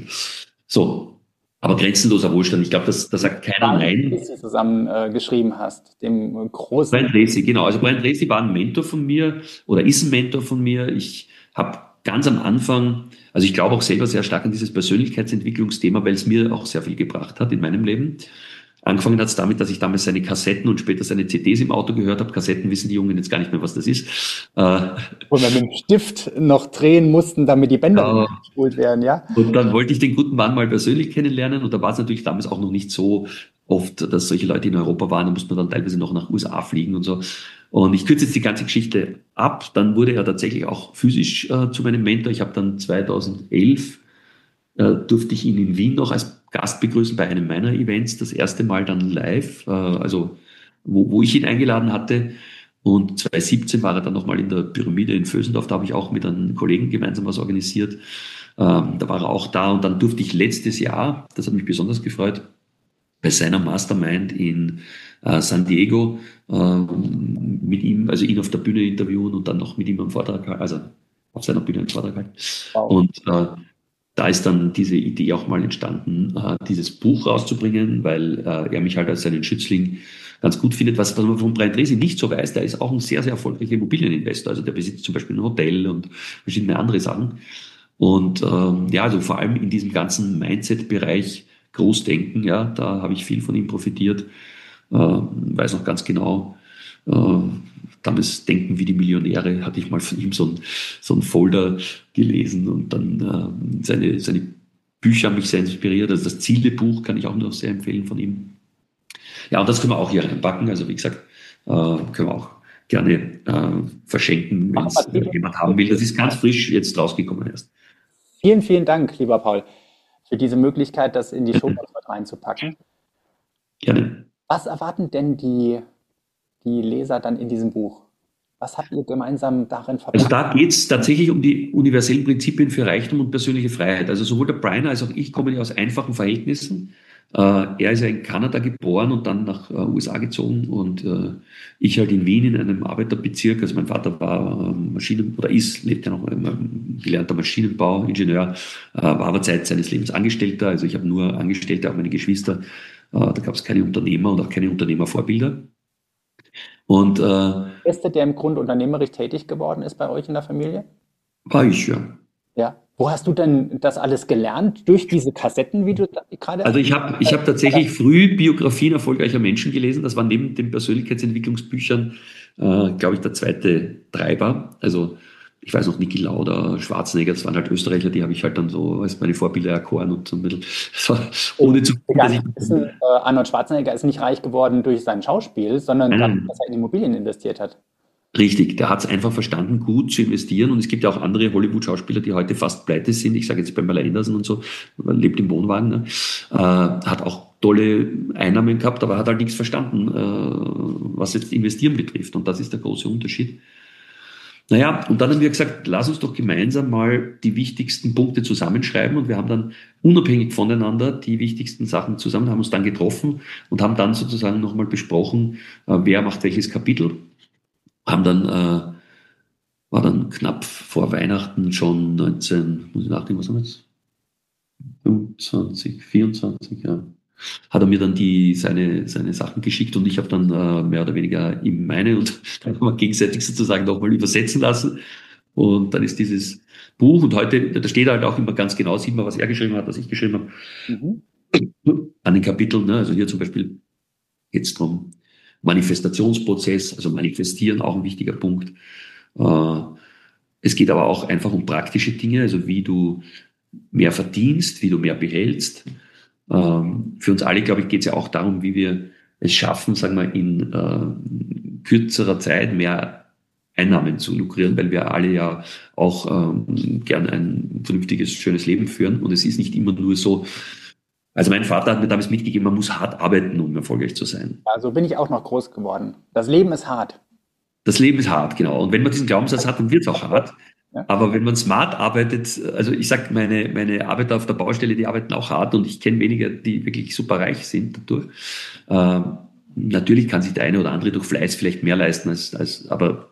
So, aber grenzenloser Wohlstand. Ich glaube, das, da sagt keiner nein. Was du zusammen äh, geschrieben hast, dem äh, großen. Brian Tracy, genau. Also Brian Tracy war ein Mentor von mir oder ist ein Mentor von mir. Ich habe ganz am Anfang, also ich glaube auch selber sehr stark an dieses Persönlichkeitsentwicklungsthema, weil es mir auch sehr viel gebracht hat in meinem Leben. Angefangen hat es damit, dass ich damals seine Kassetten und später seine C Ds im Auto gehört habe. Kassetten wissen die Jungen jetzt gar nicht mehr, was das ist. Äh, Wo wir mit dem Stift noch drehen mussten, damit die Bänder äh, gespult werden, ja? Und dann wollte ich den guten Mann mal persönlich kennenlernen und da war es natürlich damals auch noch nicht so oft, dass solche Leute in Europa waren. Da musste man dann teilweise noch nach U S A fliegen und so. Und ich kürze jetzt die ganze Geschichte ab. Dann wurde er tatsächlich auch physisch äh, zu meinem Mentor. Ich habe dann zweitausendelf äh, durfte ich ihn in Wien noch als Gast begrüßen bei einem meiner Events. Das erste Mal dann live, äh, also wo, wo ich ihn eingeladen hatte. Und zweitausendsiebzehn war er dann nochmal in der Pyramide in Vösendorf. Da habe ich auch mit einem Kollegen gemeinsam was organisiert. Ähm, da war er auch da. Und dann durfte ich letztes Jahr, das hat mich besonders gefreut, bei seiner Mastermind in äh, San Diego äh, mit ihm, also ihn auf der Bühne interviewen und dann noch mit ihm am Vortrag, also auf seiner Bühne einen Vortrag halten. Wow. Und äh, da ist dann diese Idee auch mal entstanden, äh, dieses Buch rauszubringen, weil äh, er mich halt als seinen Schützling ganz gut findet. Was, was man von Brian Tracy nicht so weiß, der ist auch ein sehr, sehr erfolgreicher Immobilieninvestor. Also der besitzt zum Beispiel ein Hotel und verschiedene andere Sachen. Und ähm, ja, also vor allem in diesem ganzen Mindset-Bereich Großdenken, ja, da habe ich viel von ihm profitiert. Äh, weiß noch ganz genau, äh, damals Denken wie die Millionäre, hatte ich mal von ihm so ein, so ein Folder gelesen und dann äh, seine, seine Bücher haben mich sehr inspiriert. Also das Ziele-Buch kann ich auch noch sehr empfehlen von ihm. Ja, und das können wir auch hier reinpacken. Also wie gesagt, äh, können wir auch gerne äh, verschenken, wenn es jemand haben will. Das ist ganz frisch jetzt rausgekommen erst. Vielen, vielen Dank, lieber Paul, für diese Möglichkeit, das in die Shownotes mit reinzupacken. Gerne. Was erwarten denn die, die Leser dann in diesem Buch? Was habt ihr gemeinsam darin verpackt? Also da geht es tatsächlich um die universellen Prinzipien für Reichtum und persönliche Freiheit. Also sowohl der Brian als auch ich kommen ja aus einfachen Verhältnissen. Äh, er ist ja in Kanada geboren und dann nach äh, U S A gezogen und äh, ich halt in Wien in einem Arbeiterbezirk. Also mein Vater war äh, Maschinen- oder ist, lebt ja noch, äh, gelernter Maschinenbauingenieur, äh, war aber Zeit seines Lebens Angestellter. Also ich habe nur Angestellte, auch meine Geschwister. Äh, da gab es keine Unternehmer und auch keine Unternehmervorbilder. Und äh, der Erste, der im Grunde unternehmerisch tätig geworden ist bei euch in der Familie? war ich, ja. Ja. Wo hast du denn das alles gelernt? Durch diese Kassetten, wie du da gerade... Also ich habe ich hab tatsächlich früh Biografien erfolgreicher Menschen gelesen. Das war neben den Persönlichkeitsentwicklungsbüchern, äh, glaube ich, der zweite Treiber. Also ich weiß noch, Niki Lauda, Schwarzenegger, das waren halt Österreicher, die habe ich halt dann so als meine Vorbilder erkoren und so ein bisschen, das war ohne zu... Gar nicht wissen, äh, Arnold Schwarzenegger ist nicht reich geworden durch sein Schauspiel, sondern dadurch, dass er in Immobilien investiert hat. Richtig, der hat es einfach verstanden, gut zu investieren. Und es gibt ja auch andere Hollywood-Schauspieler, die heute fast pleite sind. Ich sage jetzt bei Pamela Anderson und so, lebt im Wohnwagen, ne? äh, hat auch tolle Einnahmen gehabt, aber hat halt nichts verstanden, äh, was jetzt Investieren betrifft. Und das ist der große Unterschied. Naja, und dann haben wir gesagt, lass uns doch gemeinsam mal die wichtigsten Punkte zusammenschreiben. Und wir haben dann unabhängig voneinander die wichtigsten Sachen zusammen, haben uns dann getroffen und haben dann sozusagen nochmal besprochen, äh, wer macht welches Kapitel. Haben dann, äh, war dann knapp vor Weihnachten schon neunzehn, muss ich nachdenken, was haben wir jetzt? fünfundzwanzig, vierundzwanzig, ja. Hat er mir dann die, seine, seine Sachen geschickt und ich habe dann äh, mehr oder weniger ihm meine und dann haben wir gegenseitig sozusagen nochmal übersetzen lassen. Und dann ist dieses Buch und heute, da steht halt auch immer ganz genau, sieht man, was er geschrieben hat, was ich geschrieben habe. Mhm. An den Kapiteln, ne? Also hier zum Beispiel geht es darum, Manifestationsprozess, also manifestieren, auch ein wichtiger Punkt. Es geht aber auch einfach um praktische Dinge, also wie du mehr verdienst, wie du mehr behältst. Für uns alle, glaube ich, geht es ja auch darum, wie wir es schaffen, sagen wir, in äh, kürzerer Zeit mehr Einnahmen zu lukrieren, weil wir alle ja auch ähm, gern ein vernünftiges, schönes Leben führen. Und es ist nicht immer nur so, also mein Vater hat mir damals mitgegeben, man muss hart arbeiten, um erfolgreich zu sein. Ja, so bin ich auch noch groß geworden. Das Leben ist hart. Das Leben ist hart, genau. Und wenn man diesen Glaubenssatz hat, dann wird es auch hart. Ja. Aber wenn man smart arbeitet, also ich sag, meine, meine Arbeiter auf der Baustelle, die arbeiten auch hart und ich kenne wenige, die wirklich super reich sind dadurch. Ähm, natürlich kann sich der eine oder andere durch Fleiß vielleicht mehr leisten, als, als, aber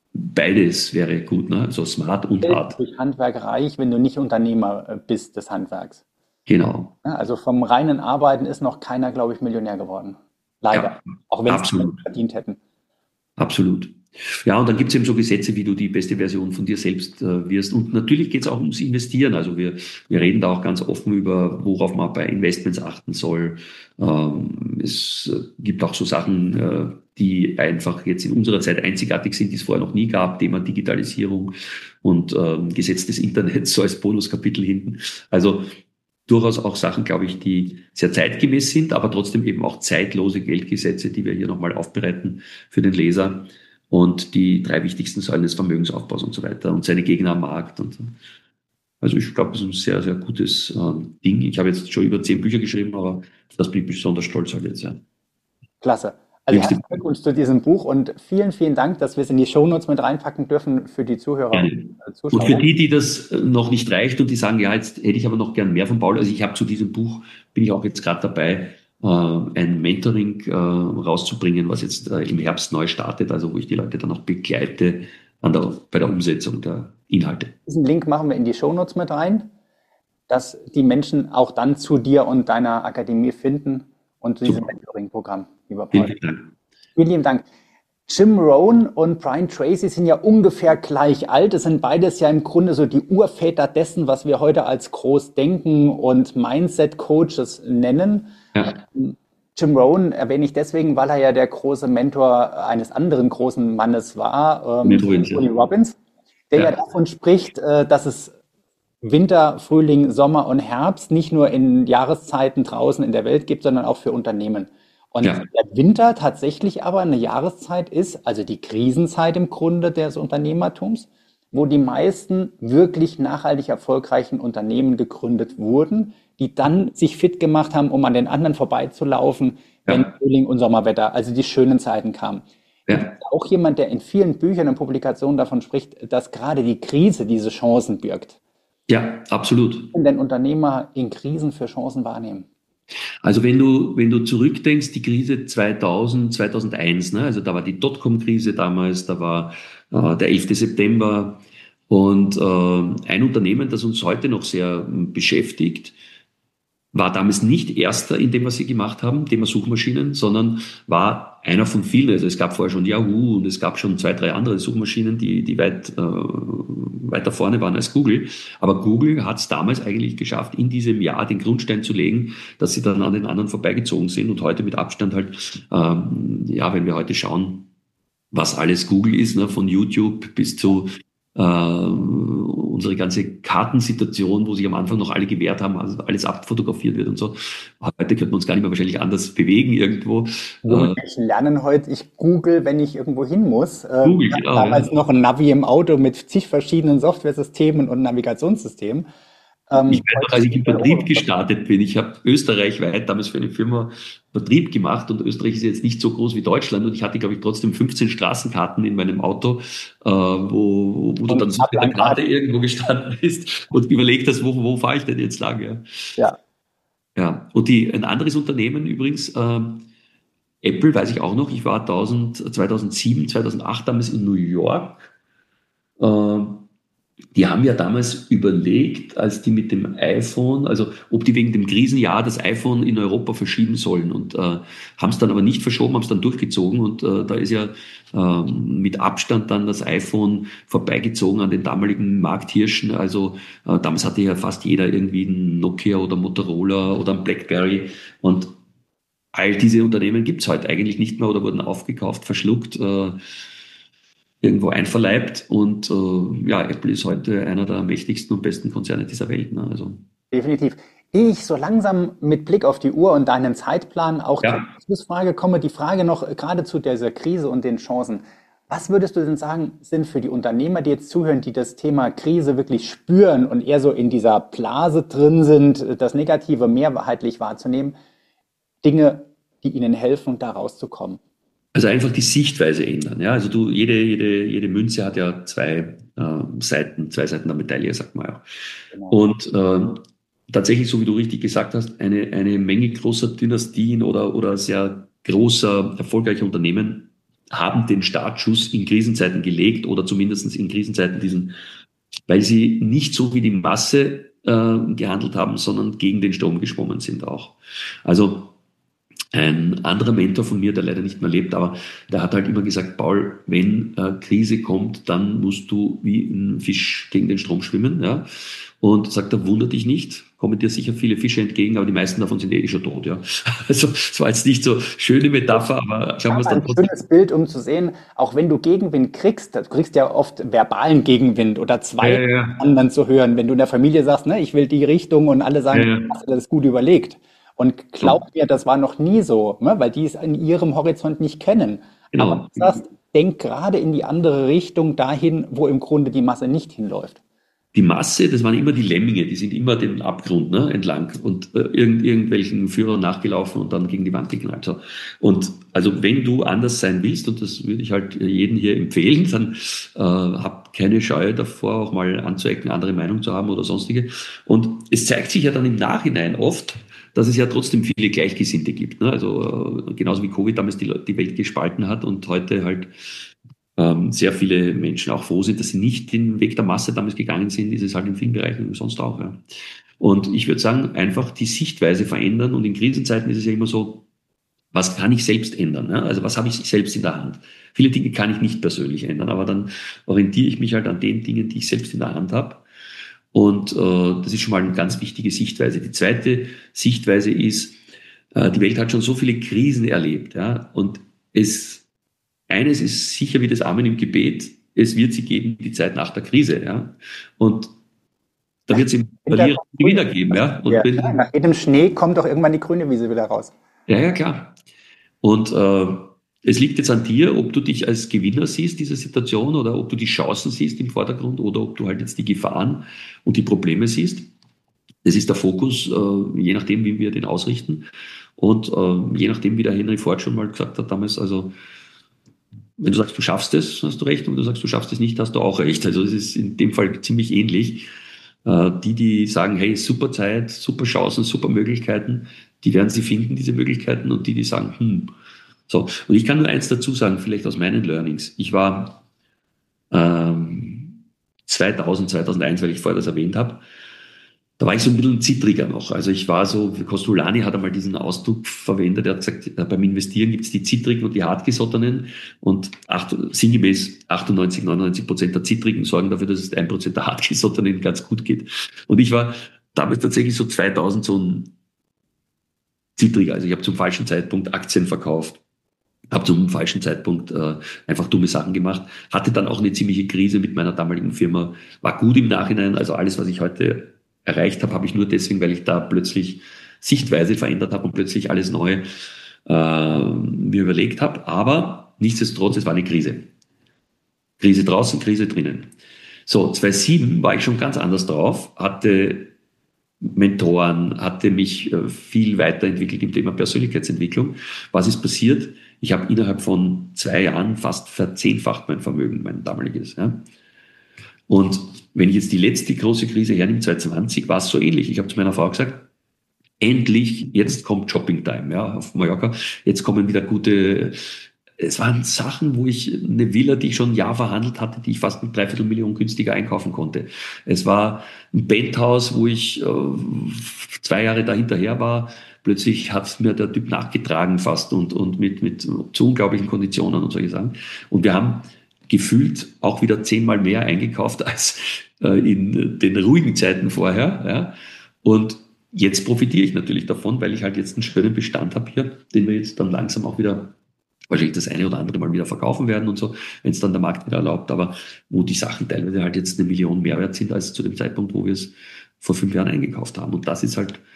beides wäre gut, ne? Also smart und hart. Durch Handwerk reich, wenn du nicht Unternehmer äh, bist des Handwerks. Genau. Ja, also vom reinen Arbeiten ist noch keiner, glaube ich, Millionär geworden. Leider. Ja, Auch wenn es absolut. verdient hätten. Absolut. Ja, und dann gibt es eben so Gesetze, wie du die beste Version von dir selbst äh, wirst. Und natürlich geht es auch ums Investieren. Also wir, wir reden da auch ganz offen über, worauf man bei Investments achten soll. Ähm, es gibt auch so Sachen, äh, die einfach jetzt in unserer Zeit einzigartig sind, die es vorher noch nie gab. Thema Digitalisierung und ähm, Gesetz des Internets so als Bonuskapitel hinten. Also durchaus auch Sachen, glaube ich, die sehr zeitgemäß sind, aber trotzdem eben auch zeitlose Geldgesetze, die wir hier nochmal aufbereiten für den Leser. Und die drei wichtigsten Säulen des Vermögensaufbaus und so weiter und seine Gegner am Markt. Und also ich glaube, das ist ein sehr, sehr gutes äh, Ding. Ich habe jetzt schon über zehn Bücher geschrieben, aber das bin ich besonders stolz halt jetzt. Ja. Klasse. Also herzlichen Glückwunsch zu diesem Buch und vielen, vielen Dank, dass wir es in die Shownotes mit reinpacken dürfen für die Zuhörer und Zuschauer. Und für die, die das noch nicht reicht und die sagen, ja, jetzt hätte ich aber noch gern mehr von Paul. Also ich habe zu diesem Buch, bin ich auch jetzt gerade dabei, ein Mentoring äh, rauszubringen, was jetzt äh, im Herbst neu startet, also wo ich die Leute dann auch begleite an der, bei der Umsetzung der Inhalte. Diesen Link machen wir in die Shownotes mit rein, dass die Menschen auch dann zu dir und deiner Akademie finden und zu diesem Mentoring-Programm, lieber Paul. Vielen Dank. Vielen lieben Dank. Jim Rohn und Brian Tracy sind ja ungefähr gleich alt. Es sind beides ja im Grunde so die Urväter dessen, was wir heute als Großdenken und Mindset-Coaches nennen. Ja. Jim Rohn erwähne ich deswegen, weil er ja der große Mentor eines anderen großen Mannes war, ähm, Tony Robbins, der ja. ja davon spricht, äh, dass es Winter, Frühling, Sommer und Herbst nicht nur in Jahreszeiten draußen in der Welt gibt, sondern auch für Unternehmen. Und ja. der Winter tatsächlich aber eine Jahreszeit ist, also die Krisenzeit im Grunde des Unternehmertums, wo die meisten wirklich nachhaltig erfolgreichen Unternehmen gegründet wurden, die dann sich fit gemacht haben, um an den anderen vorbeizulaufen, wenn ja. Frühling und Sommerwetter, also die schönen Zeiten kamen. Ja. Auch jemand, der in vielen Büchern und Publikationen davon spricht, dass gerade die Krise diese Chancen birgt. Ja, absolut. Und denn Unternehmer in Krisen für Chancen wahrnehmen? Also wenn du, wenn du zurückdenkst, die Krise zweitausend, zweitausendeins, ne, also da war die Dotcom-Krise damals, da war äh, der elfte September und äh, ein Unternehmen, das uns heute noch sehr äh, beschäftigt, war damals nicht erster in dem, was sie gemacht haben, Thema Suchmaschinen, sondern war einer von vielen. Also es gab vorher schon Yahoo und es gab schon zwei, drei andere Suchmaschinen, die, die weit äh, weiter vorne waren als Google. Aber Google hat es damals eigentlich geschafft, in diesem Jahr den Grundstein zu legen, dass sie dann an den anderen vorbeigezogen sind und heute mit Abstand halt, ähm, ja, wenn wir heute schauen, was alles Google ist, ne, von YouTube bis zu äh, unsere ganze Kartensituation, wo sich am Anfang noch alle gewehrt haben, also alles abfotografiert wird und so. Heute könnte man uns gar nicht mehr wahrscheinlich anders bewegen irgendwo. Junge Menschen lernen heute, ich google, wenn ich irgendwo hin muss. Google, äh, genau, damals ja. noch ein Navi im Auto mit zig verschiedenen Softwaresystemen und Navigationssystemen. Ähm, ich weiß noch, als ich im Vertrieb gestartet bin, ich habe österreichweit damals für eine Firma Vertrieb gemacht und Österreich ist jetzt nicht so groß wie Deutschland und ich hatte, glaube ich, trotzdem fünfzehn Straßenkarten in meinem Auto, äh, wo, wo du dann so mit der Karte irgendwo gestanden bist und überlegt hast, wo, wo fahre ich denn jetzt lang? Ja. Ja. Ja. Und die, ein anderes Unternehmen übrigens, äh, Apple, weiß ich auch noch, ich war zweitausendsieben, zweitausendacht damals in New York. Äh, Die haben ja damals überlegt, als die mit dem iPhone, also ob die wegen dem Krisenjahr das iPhone in Europa verschieben sollen und äh, haben es dann aber nicht verschoben, haben es dann durchgezogen und äh, da ist ja äh, mit Abstand dann das iPhone vorbeigezogen an den damaligen Markthirschen. Also äh, damals hatte ja fast jeder irgendwie ein Nokia oder Motorola oder ein BlackBerry und all diese Unternehmen gibt es heute eigentlich nicht mehr oder wurden aufgekauft, verschluckt, äh, irgendwo einverleibt und äh, ja, Apple ist heute einer der mächtigsten und besten Konzerne dieser Welt. Ne? Also. Definitiv. Ehe ich so langsam mit Blick auf die Uhr und deinen Zeitplan auch zur Ja. Schlussfrage komme, die Frage noch äh, gerade zu dieser Krise und den Chancen. Was würdest du denn sagen, sind für die Unternehmer, die jetzt zuhören, die das Thema Krise wirklich spüren und eher so in dieser Blase drin sind, das Negative mehrheitlich wahrzunehmen, Dinge, die ihnen helfen, da rauszukommen? Also einfach die Sichtweise ändern. Ja, also du, jede, jede, jede Münze hat ja zwei äh, Seiten, zwei Seiten der Medaille, sagt man ja. Genau. Und äh, tatsächlich, so wie du richtig gesagt hast, eine, eine Menge großer Dynastien oder, oder sehr großer, erfolgreicher Unternehmen haben den Startschuss in Krisenzeiten gelegt oder zumindest in Krisenzeiten diesen, weil sie nicht so wie die Masse äh, gehandelt haben, sondern gegen den Strom geschwommen sind auch. Also ein anderer Mentor von mir, der leider nicht mehr lebt, aber der hat halt immer gesagt, Paul, wenn äh, Krise kommt, dann musst du wie ein Fisch gegen den Strom schwimmen. Ja? Und sagt er, wundert dich nicht, kommen dir sicher viele Fische entgegen, aber die meisten davon sind eh schon tot. Ja? Also es war jetzt nicht so schöne Metapher, aber ich habe es Aber dann ein trotzdem. schönes Bild, um zu sehen, auch wenn du Gegenwind kriegst, du kriegst ja oft verbalen Gegenwind oder Ja, Zweifel ja, von anderen zu hören, wenn du in der Familie sagst, ne, ich will die Richtung und alle ja, sagen, ja, hast du das gut überlegt? Und genau. glaub mir, das war noch nie so, ne, weil die es in ihrem Horizont nicht kennen. Aber du Genau. sagst, denk gerade in die andere Richtung, dahin, wo im Grunde die Masse nicht hinläuft. Die Masse, das waren immer die Lemminge, die sind immer den Abgrund ne, entlang und äh, irgend, irgendwelchen Führern nachgelaufen und dann gegen die Wand geknallt. So. Und also wenn du anders sein willst, und das würde ich halt jedem hier empfehlen, dann äh, hab keine Scheu davor, auch mal anzuecken, andere Meinung zu haben oder sonstige. Und es zeigt sich ja dann im Nachhinein oft, dass es ja trotzdem viele Gleichgesinnte gibt. Ne? Also äh, genauso wie Covid damals die, die Welt gespalten hat und heute halt ähm, sehr viele Menschen auch froh sind, dass sie nicht den Weg der Masse damals gegangen sind, ist es halt in vielen Bereichen sonst auch. Ja. Und ich würde sagen, einfach die Sichtweise verändern. Und in Krisenzeiten ist es ja immer so, was kann ich selbst ändern? Ja? Also was habe ich selbst in der Hand? Viele Dinge kann ich nicht persönlich ändern, aber dann orientiere ich mich halt an den Dingen, die ich selbst in der Hand habe. Und äh, das ist schon mal eine ganz wichtige Sichtweise. Die zweite Sichtweise ist, äh, die Welt hat schon so viele Krisen erlebt. Ja? Und es eines ist sicher wie das Amen im Gebet, es wird sie geben, die Zeit nach der Krise. Ja? Und da wird es eben Hinterher Verlierer kommt und grüne Gewinner geben. Wiese. Ja? Und Ja, ja, wenn, nach jedem Schnee kommt doch irgendwann die grüne Wiese wieder raus. ja, ja, klar. Und äh, es liegt jetzt an dir, ob du dich als Gewinner siehst, dieser Situation, oder ob du die Chancen siehst im Vordergrund, oder ob du halt jetzt die Gefahren und die Probleme siehst. Das ist der Fokus, äh, je nachdem, wie wir den ausrichten. Und äh, je nachdem, wie der Henry Ford schon mal gesagt hat damals, also wenn du sagst, du schaffst es, hast du recht. Und wenn du sagst, du schaffst es nicht, hast du auch recht. Also es ist in dem Fall ziemlich ähnlich. Äh, die, die sagen, hey, super Zeit, super Chancen, super Möglichkeiten, die werden sie finden, diese Möglichkeiten. Und die, die sagen, hm. So. Und ich kann nur eins dazu sagen, vielleicht aus meinen Learnings. Ich war ähm, zweitausend, zweitausendeins, weil ich vorher das erwähnt habe, da war ich so ein bisschen zittriger noch. Also ich war so, Costolani hat einmal diesen Ausdruck verwendet, er hat gesagt, beim Investieren gibt es die Zittrigen und die Hartgesottenen und acht, sinngemäß achtundneunzig, neunundneunzig Prozent der Zittrigen sorgen dafür, dass es ein Prozent der Hartgesottenen ganz gut geht. Und ich war damals tatsächlich so zweitausend so ein Zittriger. Also ich habe zum falschen Zeitpunkt Aktien verkauft, habe zum falschen Zeitpunkt äh, einfach dumme Sachen gemacht, hatte dann auch eine ziemliche Krise mit meiner damaligen Firma, war gut im Nachhinein, also alles, was ich heute erreicht habe, habe ich nur deswegen, weil ich da plötzlich Sichtweise verändert habe und plötzlich alles neu äh, mir überlegt habe. Aber nichtsdestotrotz, es war eine Krise. Krise draußen, Krise drinnen. So, zweitausendsieben war ich schon ganz anders drauf, hatte Mentoren, hatte mich äh, viel weiterentwickelt im Thema Persönlichkeitsentwicklung. Was ist passiert? Ich habe innerhalb von zwei Jahren fast verzehnfacht mein Vermögen, mein damaliges. Ja. Und wenn ich jetzt die letzte große Krise hernehme, zwanzig zwanzig, war es so ähnlich. Ich habe zu meiner Frau gesagt, endlich, jetzt kommt Shopping-Time, ja, auf Mallorca. Jetzt kommen wieder gute, es waren Sachen, wo ich eine Villa, die ich schon ein Jahr verhandelt hatte, die ich fast mit dreiviertel Million günstiger einkaufen konnte. Es war ein Penthouse, wo ich äh, zwei Jahre dahinterher war. Plötzlich hat mir der Typ nachgetragen fast und, und mit, mit zu unglaublichen Konditionen und solche Sachen. Und wir haben gefühlt auch wieder zehnmal mehr eingekauft als äh, in den ruhigen Zeiten vorher. Ja. Und jetzt profitiere ich natürlich davon, weil ich halt jetzt einen schönen Bestand habe hier, den wir jetzt dann langsam auch wieder, wahrscheinlich das eine oder andere Mal wieder verkaufen werden und so, wenn es dann der Markt wieder erlaubt, aber wo die Sachen teilweise halt jetzt eine Million mehr wert sind als zu dem Zeitpunkt, wo wir es vor fünf Jahren eingekauft haben. Und das ist halt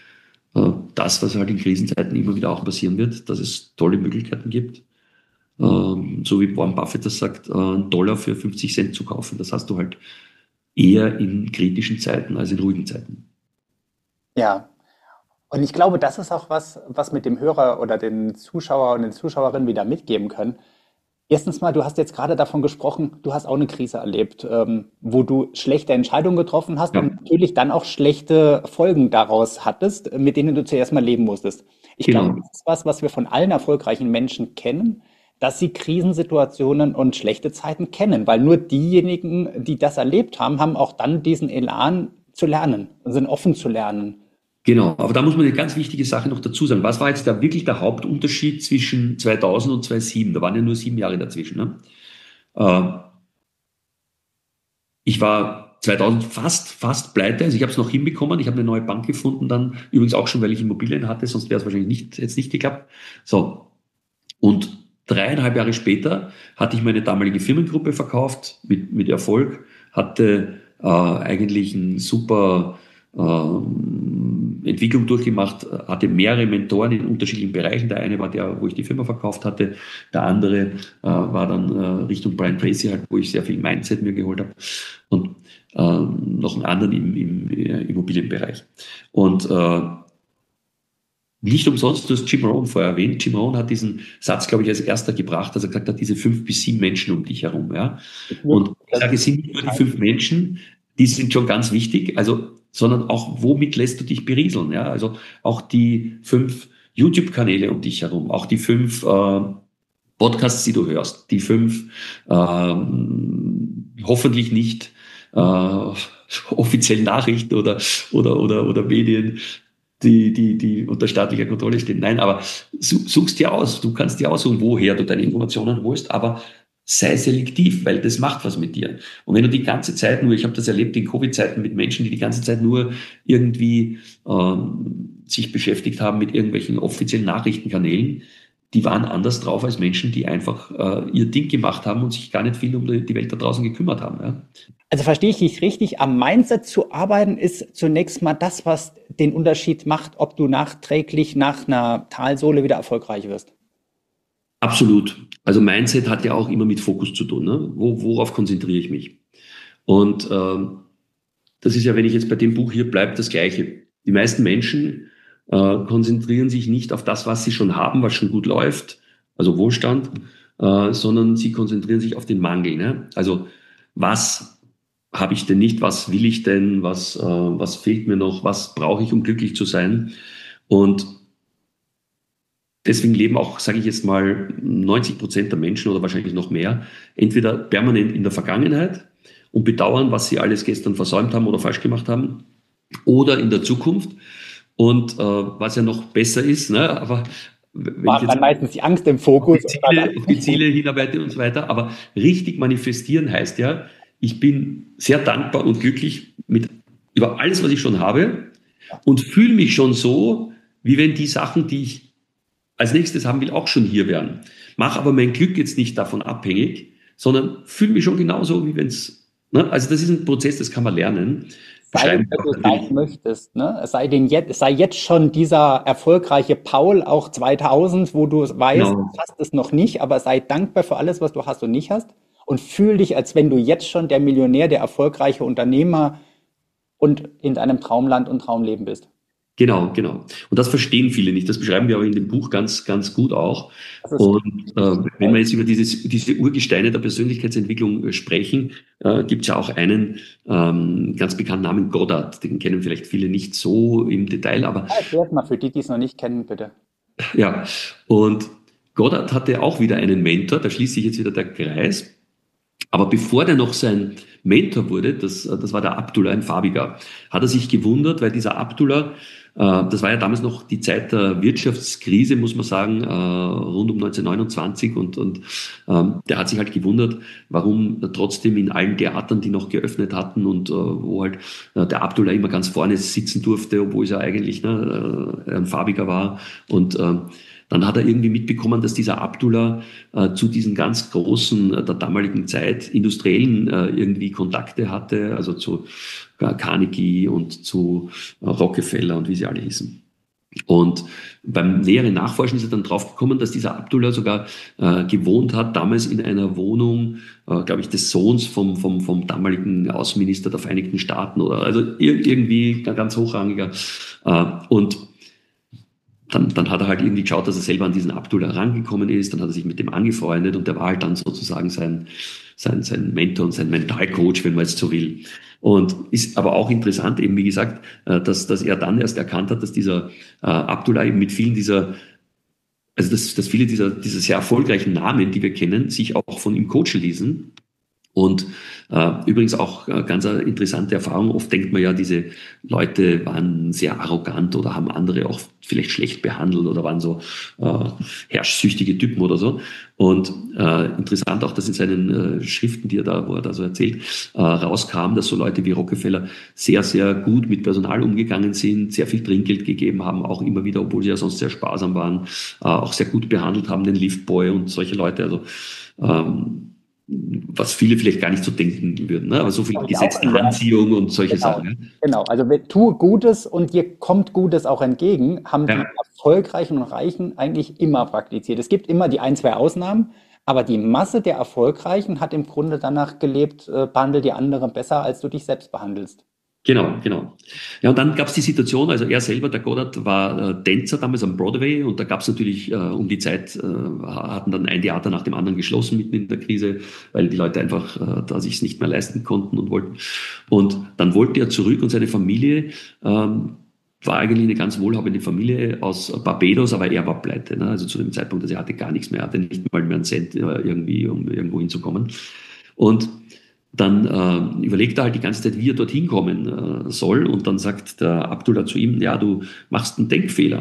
äh, das, was halt in Krisenzeiten immer wieder auch passieren wird, dass es tolle Möglichkeiten gibt. Ähm, so wie Warren Buffett das sagt, äh, einen Dollar für fünfzig Cent zu kaufen. Das hast du halt eher in kritischen Zeiten als in ruhigen Zeiten. Ja. Und ich glaube, das ist auch was, was mit dem Hörer oder den Zuschauer und den Zuschauerinnen wieder mitgeben können. Erstens mal, du hast jetzt gerade davon gesprochen, du hast auch eine Krise erlebt, ähm, wo du schlechte Entscheidungen getroffen hast Ja, und natürlich dann auch schlechte Folgen daraus hattest, äh, mit denen du zuerst mal leben musstest. Ich glaube, genau. das ist was, was wir von allen erfolgreichen Menschen kennen, dass sie Krisensituationen und schlechte Zeiten kennen, weil nur diejenigen, die das erlebt haben, haben auch dann diesen Elan zu lernen und sind offen zu lernen. Genau, aber da muss man eine ganz wichtige Sache noch dazu sagen. Was war jetzt da wirklich der Hauptunterschied zwischen zweitausend und zweitausendsieben? Da waren ja nur sieben Jahre dazwischen. Ne? Äh, ich war zweitausend fast, fast pleite, also ich habe es noch hinbekommen. Ich habe eine neue Bank gefunden dann, übrigens auch schon, weil ich Immobilien hatte, sonst wäre es wahrscheinlich nicht, jetzt nicht geklappt. So, und dreieinhalb Jahre später hatte ich meine damalige Firmengruppe verkauft mit, mit Erfolg, hatte äh, eigentlich ein super ähm, Entwicklung durchgemacht, hatte mehrere Mentoren in unterschiedlichen Bereichen. Der eine war der, wo ich die Firma verkauft hatte. Der andere äh, war dann äh, Richtung Brian Tracy, halt, wo ich sehr viel Mindset mir geholt habe. Und äh, noch einen anderen im, im äh, Immobilienbereich. Und äh, nicht umsonst, du hast Jim Rohn vorher erwähnt. Jim Rohn hat diesen Satz, glaube ich, als erster gebracht, dass er gesagt hat, diese fünf bis sieben Menschen um dich herum. Ja? Und ich sage, es sind nicht nur die fünf Menschen, die sind schon ganz wichtig, also, sondern auch, womit lässt du dich berieseln? Ja? Also auch die fünf YouTube-Kanäle um dich herum, auch die fünf äh, Podcasts, die du hörst, die fünf ähm, hoffentlich nicht äh, offiziellen Nachrichten oder, oder, oder, oder Medien, die, die, die unter staatlicher Kontrolle stehen. Nein, aber suchst dir aus. Du kannst dir aussuchen, woher du deine Informationen holst, aber sei selektiv, weil das macht was mit dir. Und wenn du die ganze Zeit nur, ich habe das erlebt in Covid-Zeiten mit Menschen, die die ganze Zeit nur irgendwie ähm, sich beschäftigt haben mit irgendwelchen offiziellen Nachrichtenkanälen, die waren anders drauf als Menschen, die einfach äh, ihr Ding gemacht haben und sich gar nicht viel um die Welt da draußen gekümmert haben. Ja? Also verstehe ich dich richtig, am Mindset zu arbeiten ist zunächst mal das, was den Unterschied macht, ob du nachträglich nach einer Talsohle wieder erfolgreich wirst. Absolut. Also Mindset hat ja auch immer mit Fokus zu tun. Ne? Wo, worauf konzentriere ich mich? Und ähm, das ist ja, wenn ich jetzt bei dem Buch hier bleibe, das Gleiche. Die meisten Menschen äh, konzentrieren sich nicht auf das, was sie schon haben, was schon gut läuft, also Wohlstand, äh, sondern sie konzentrieren sich auf den Mangel. Ne? Also was habe ich denn nicht? Was will ich denn? Was, äh, was fehlt mir noch? Was brauche ich, um glücklich zu sein? Und deswegen leben auch, sage ich jetzt mal, neunzig Prozent der Menschen oder wahrscheinlich noch mehr, entweder permanent in der Vergangenheit und bedauern, was sie alles gestern versäumt haben oder falsch gemacht haben, oder in der Zukunft. Und äh, was ja noch besser ist, ne, aber wenn ich War jetzt dann meistens die Angst im Fokus. auf die Ziele, auf die Ziele hinarbeite und so weiter, aber richtig manifestieren heißt ja, ich bin sehr dankbar und glücklich mit über alles, was ich schon habe und fühle mich schon so, wie wenn die Sachen, die ich als nächstes haben will, auch schon hier wären. Mach aber mein Glück jetzt nicht davon abhängig, sondern fühle mich schon genauso, wie wenn es, ne? Also das ist ein Prozess, das kann man lernen. Sei, Beschreiben wir wer auch du sein natürlich. möchtest, ne? Es sei denn jetzt, es sei jetzt schon dieser erfolgreiche Paul, auch zweitausend, wo du es weißt, du Genau, hast es noch nicht, aber sei dankbar für alles, was du hast und nicht hast. Und fühl dich, als wenn du jetzt schon der Millionär, der erfolgreiche Unternehmer und in deinem Traumland und Traumleben bist. genau, genau. Und das verstehen viele nicht. Das beschreiben wir aber in dem Buch ganz, ganz gut auch. Das ist Und äh, richtig wenn wir toll. jetzt über dieses, diese Urgesteine der Persönlichkeitsentwicklung äh, sprechen, äh, gibt es ja auch einen ähm, ganz bekannten Namen Goddard. Den kennen vielleicht viele nicht so im Detail, aber Erklär es mal für die, die es noch nicht kennen, bitte. ja. Und Goddard hatte auch wieder einen Mentor, da schließt sich jetzt wieder der Kreis. Aber bevor der noch sein Mentor wurde, das, das war der Abdullah, ein Farbiger, hat er sich gewundert, weil dieser Abdullah, äh, das war ja damals noch die Zeit der Wirtschaftskrise, muss man sagen, äh, rund um neunzehnhundertneunundzwanzig und, und ähm, der hat sich halt gewundert, warum trotzdem in allen Theatern, die noch geöffnet hatten und äh, wo halt äh, der Abdullah immer ganz vorne sitzen durfte, obwohl es ja eigentlich ne, äh, ein Farbiger war und äh, dann hat er irgendwie mitbekommen, dass dieser Abdullah äh, zu diesen ganz großen äh, der damaligen Zeit Industriellen äh, irgendwie Kontakte hatte, also zu äh, Carnegie und zu äh, Rockefeller und wie sie alle hießen. Und beim näheren Nachforschen ist er dann draufgekommen, dass dieser Abdullah sogar äh, gewohnt hat, damals in einer Wohnung, äh, glaube ich, des Sohns vom, vom, vom damaligen Außenminister der Vereinigten Staaten oder also ir irgendwie ein ganz hochrangiger. Äh, und dann, dann hat er halt irgendwie geschaut, dass er selber an diesen Abdullah rangekommen ist, dann hat er sich mit dem angefreundet und der war halt dann sozusagen sein, sein, sein Mentor und sein Mentalcoach, wenn man jetzt so will. Und ist aber auch interessant, eben wie gesagt, dass, dass er dann erst erkannt hat, dass dieser äh, Abdullah eben mit vielen dieser, also dass, dass viele dieser, dieser sehr erfolgreichen Namen, die wir kennen, sich auch von ihm coachen ließen. Und äh, übrigens auch äh, ganz eine interessante Erfahrung. Oft denkt man ja, diese Leute waren sehr arrogant oder haben andere auch vielleicht schlecht behandelt oder waren so äh, herrschsüchtige Typen oder so. Und äh, interessant auch, dass in seinen äh, Schriften, die er da, wo er da so erzählt, äh, rauskam, dass so Leute wie Rockefeller sehr, sehr gut mit Personal umgegangen sind, sehr viel Trinkgeld gegeben haben, auch immer wieder, obwohl sie ja sonst sehr sparsam waren, äh, auch sehr gut behandelt haben, den Liftboy und solche Leute. Also ähm, was viele vielleicht gar nicht so denken würden, ne? Aber so viel gesetzte Anziehung und solche genau, Sachen. Ne? Genau, also tue Gutes und dir kommt Gutes auch entgegen, haben ja. die Erfolgreichen und Reichen eigentlich immer praktiziert. Es gibt immer die ein, zwei Ausnahmen, aber die Masse der Erfolgreichen hat im Grunde danach gelebt, äh, behandle die anderen besser, als du dich selbst behandelst. Genau, genau. Ja, und dann gab es die Situation, also er selber, der Goddard, war äh, Tänzer damals am Broadway und da gab es natürlich äh, um die Zeit, äh, hatten dann ein Theater nach dem anderen geschlossen mitten in der Krise, weil die Leute einfach äh, da sich es nicht mehr leisten konnten und wollten. Und dann wollte er zurück und seine Familie ähm, war eigentlich eine ganz wohlhabende Familie aus Barbados, aber er war pleite. Ne? Also zu dem Zeitpunkt, dass er hatte gar nichts mehr, hatte nicht mal mehr einen Cent äh, irgendwie, um irgendwo hinzukommen. Und dann äh, überlegt er halt die ganze Zeit, wie er dorthin kommen äh, soll. Und dann sagt der Abdullah zu ihm, ja, du machst einen Denkfehler.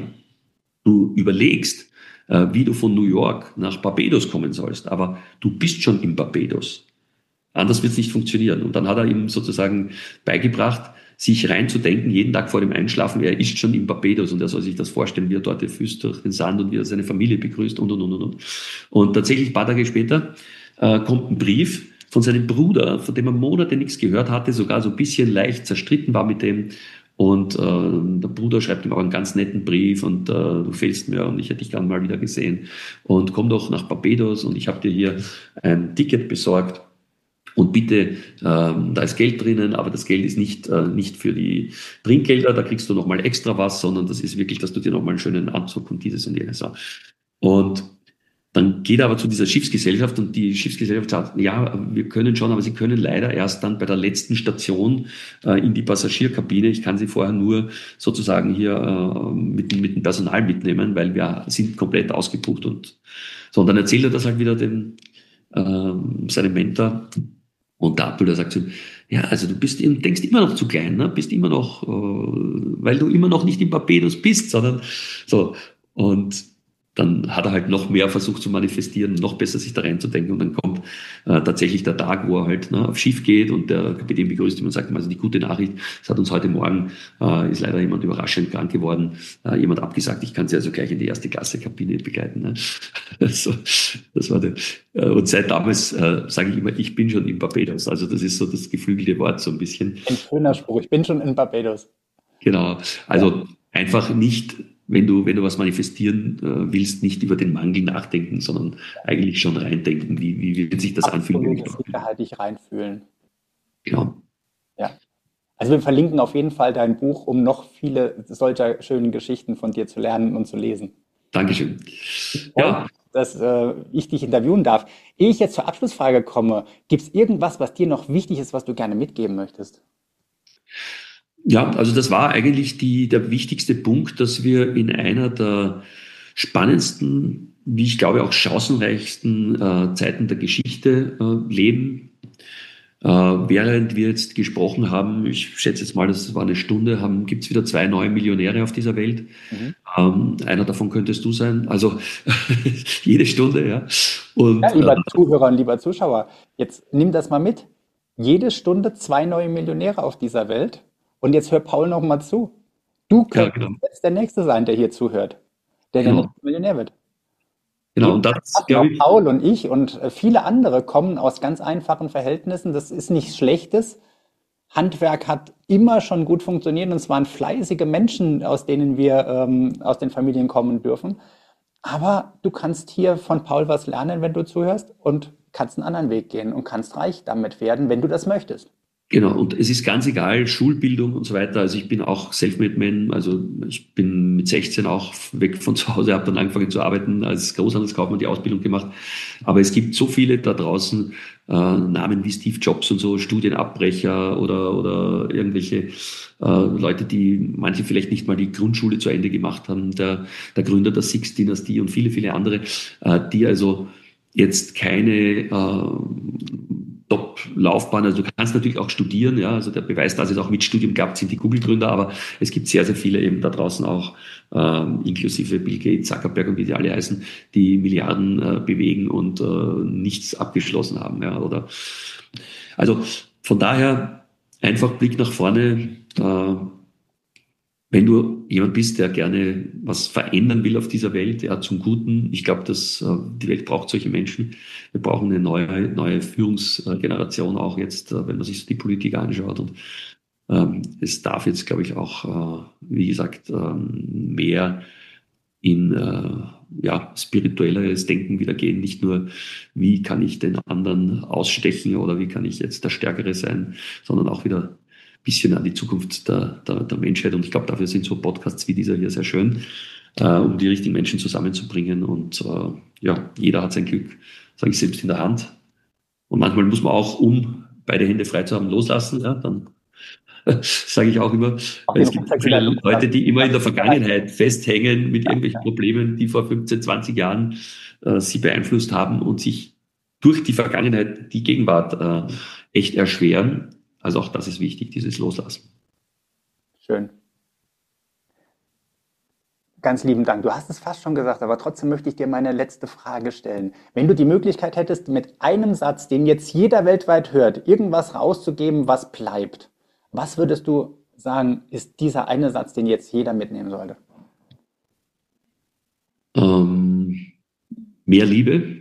Du überlegst, äh, wie du von New York nach Barbados kommen sollst. Aber du bist schon in Barbados. Anders wird es nicht funktionieren. Und dann hat er ihm sozusagen beigebracht, sich reinzudenken, jeden Tag vor dem Einschlafen, er ist schon in Barbados und er soll sich das vorstellen, wie er dort die Füße durch den Sand und wie er seine Familie begrüßt und, und, und, und. Und tatsächlich ein paar Tage später äh, kommt ein Brief von seinem Bruder, von dem er Monate nichts gehört hatte, sogar so ein bisschen leicht zerstritten war mit dem. Und äh, der Bruder schreibt ihm auch einen ganz netten Brief und äh, du fehlst mir und ich hätte dich gern mal wieder gesehen. Und komm doch nach Barbados und ich habe dir hier ein Ticket besorgt. Und bitte, ähm, da ist Geld drinnen, aber das Geld ist nicht, äh, nicht für die Trinkgelder, da kriegst du nochmal extra was, sondern das ist wirklich, dass du dir nochmal einen schönen Anzug und dieses und jenes. Und dann geht er aber zu dieser Schiffsgesellschaft und die Schiffsgesellschaft sagt, ja, wir können schon, aber Sie können leider erst dann bei der letzten Station äh, in die Passagierkabine. Ich kann Sie vorher nur sozusagen hier äh, mit, mit dem Personal mitnehmen, weil wir sind komplett ausgebucht. Und so, und dann erzählt er das halt wieder dem, äh, seinem Mentor. Und der Abdullah sagt zu ihm, ja, also du bist, denkst immer noch zu klein, ne? Bist immer noch, äh, weil du immer noch nicht in Barbados bist, sondern so. Und dann hat er halt noch mehr versucht zu manifestieren, noch besser sich da reinzudenken und dann kommt äh, tatsächlich der Tag, wo er halt ne, aufs Schiff geht und der Kapitän begrüßt ihn und sagt ihm, also die gute Nachricht, es hat uns heute Morgen, äh, ist leider jemand überraschend krank geworden, äh, jemand abgesagt, ich kann Sie also gleich in die erste Klasse Kabine begleiten. Ne? Also, das war der, äh, und seit damals äh, sage ich immer, ich bin schon in Barbados, also das ist so das geflügelte Wort so ein bisschen. Ein schöner Spruch, ich bin schon in Barbados. Genau, also ja. Einfach nicht wenn du, wenn du was manifestieren äh, willst, nicht über den Mangel nachdenken, sondern eigentlich schon reindenken, wie, wie wird sich das anfühlen. Sicherheit dich reinfühlen. Genau. Ja. Also wir verlinken auf jeden Fall dein Buch, um noch viele solcher schönen Geschichten von dir zu lernen und zu lesen. Dankeschön. Ja. Und, dass äh, ich dich interviewen darf. Ehe ich jetzt zur Abschlussfrage komme, gibt es irgendwas, was dir noch wichtig ist, was du gerne mitgeben möchtest? Ja, also das war eigentlich die, der wichtigste Punkt, dass wir in einer der spannendsten, wie ich glaube auch chancenreichsten äh, Zeiten der Geschichte äh, leben. Äh, während wir jetzt gesprochen haben, ich schätze jetzt mal, das war eine Stunde, gibt es wieder zwei neue Millionäre auf dieser Welt. Mhm. Ähm, einer davon könntest du sein, also jede Stunde, ja. Und, ja, lieber äh, Zuhörer und lieber Zuschauer, jetzt nimm das mal mit. Jede Stunde zwei neue Millionäre auf dieser Welt. Und jetzt hör Paul noch mal zu. Du könntest ja, genau. jetzt der Nächste sein, der hier zuhört, der genau. der nächste Millionär wird. Genau, und das, glaube ich, Paul und ich und viele andere kommen aus ganz einfachen Verhältnissen. Das ist nichts Schlechtes. Handwerk hat immer schon gut funktioniert und es waren fleißige Menschen, aus denen wir ähm, aus den Familien kommen dürfen. Aber du kannst hier von Paul was lernen, wenn du zuhörst und kannst einen anderen Weg gehen und kannst reich damit werden, wenn du das möchtest. Genau, und es ist ganz egal, Schulbildung und so weiter. Also ich bin auch Selfmade-Man, also ich bin mit sechzehn auch weg von zu Hause, habe dann angefangen zu arbeiten, als Großhandelskaufmann die Ausbildung gemacht. Aber es gibt so viele da draußen, äh, Namen wie Steve Jobs und so, Studienabbrecher oder, oder irgendwelche äh, Leute, die manche vielleicht nicht mal die Grundschule zu Ende gemacht haben, der, der Gründer der Six-Dynastie und viele, viele andere, äh, die also jetzt keine äh, Top-Laufbahn, also du kannst natürlich auch studieren, ja, also der Beweis, dass es auch mit Studium gab, sind die Google-Gründer, aber es gibt sehr, sehr viele eben da draußen auch, ähm, inklusive Bill Gates, Zuckerberg und wie die alle heißen, die Milliarden äh, bewegen und äh, nichts abgeschlossen haben, ja, oder, also von daher einfach Blick nach vorne, äh, wenn du jemand bist, der gerne was verändern will auf dieser Welt, ja, zum Guten. Ich glaube, dass äh, die Welt braucht solche Menschen. Wir brauchen eine neue, neue Führungsgeneration auch jetzt, äh, wenn man sich so die Politik anschaut. Und ähm, es darf jetzt, glaube ich, auch, äh, wie gesagt, ähm, mehr in äh, ja, spirituelleres Denken wieder gehen. Nicht nur, wie kann ich den anderen ausstechen oder wie kann ich jetzt der Stärkere sein, sondern auch wieder bisschen an die Zukunft der, der, der Menschheit. Und ich glaube, dafür sind so Podcasts wie dieser hier sehr schön, äh, um die richtigen Menschen zusammenzubringen. Und äh, ja, jeder hat sein Glück, sage ich, selbst in der Hand. Und manchmal muss man auch, um beide Hände frei zu haben, loslassen. Ja, dann sage ich auch immer, weil es gibt viele Leute, die immer in der Vergangenheit festhängen mit irgendwelchen Problemen, die vor fünfzehn, zwanzig Jahren äh, sie beeinflusst haben und sich durch die Vergangenheit die Gegenwart äh, echt erschweren. Also auch das ist wichtig, dieses Loslassen. Schön. Ganz lieben Dank. Du hast es fast schon gesagt, aber trotzdem möchte ich dir meine letzte Frage stellen. Wenn du die Möglichkeit hättest, mit einem Satz, den jetzt jeder weltweit hört, irgendwas rauszugeben, was bleibt, was würdest du sagen, ist dieser eine Satz, den jetzt jeder mitnehmen sollte? Ähm, mehr Liebe.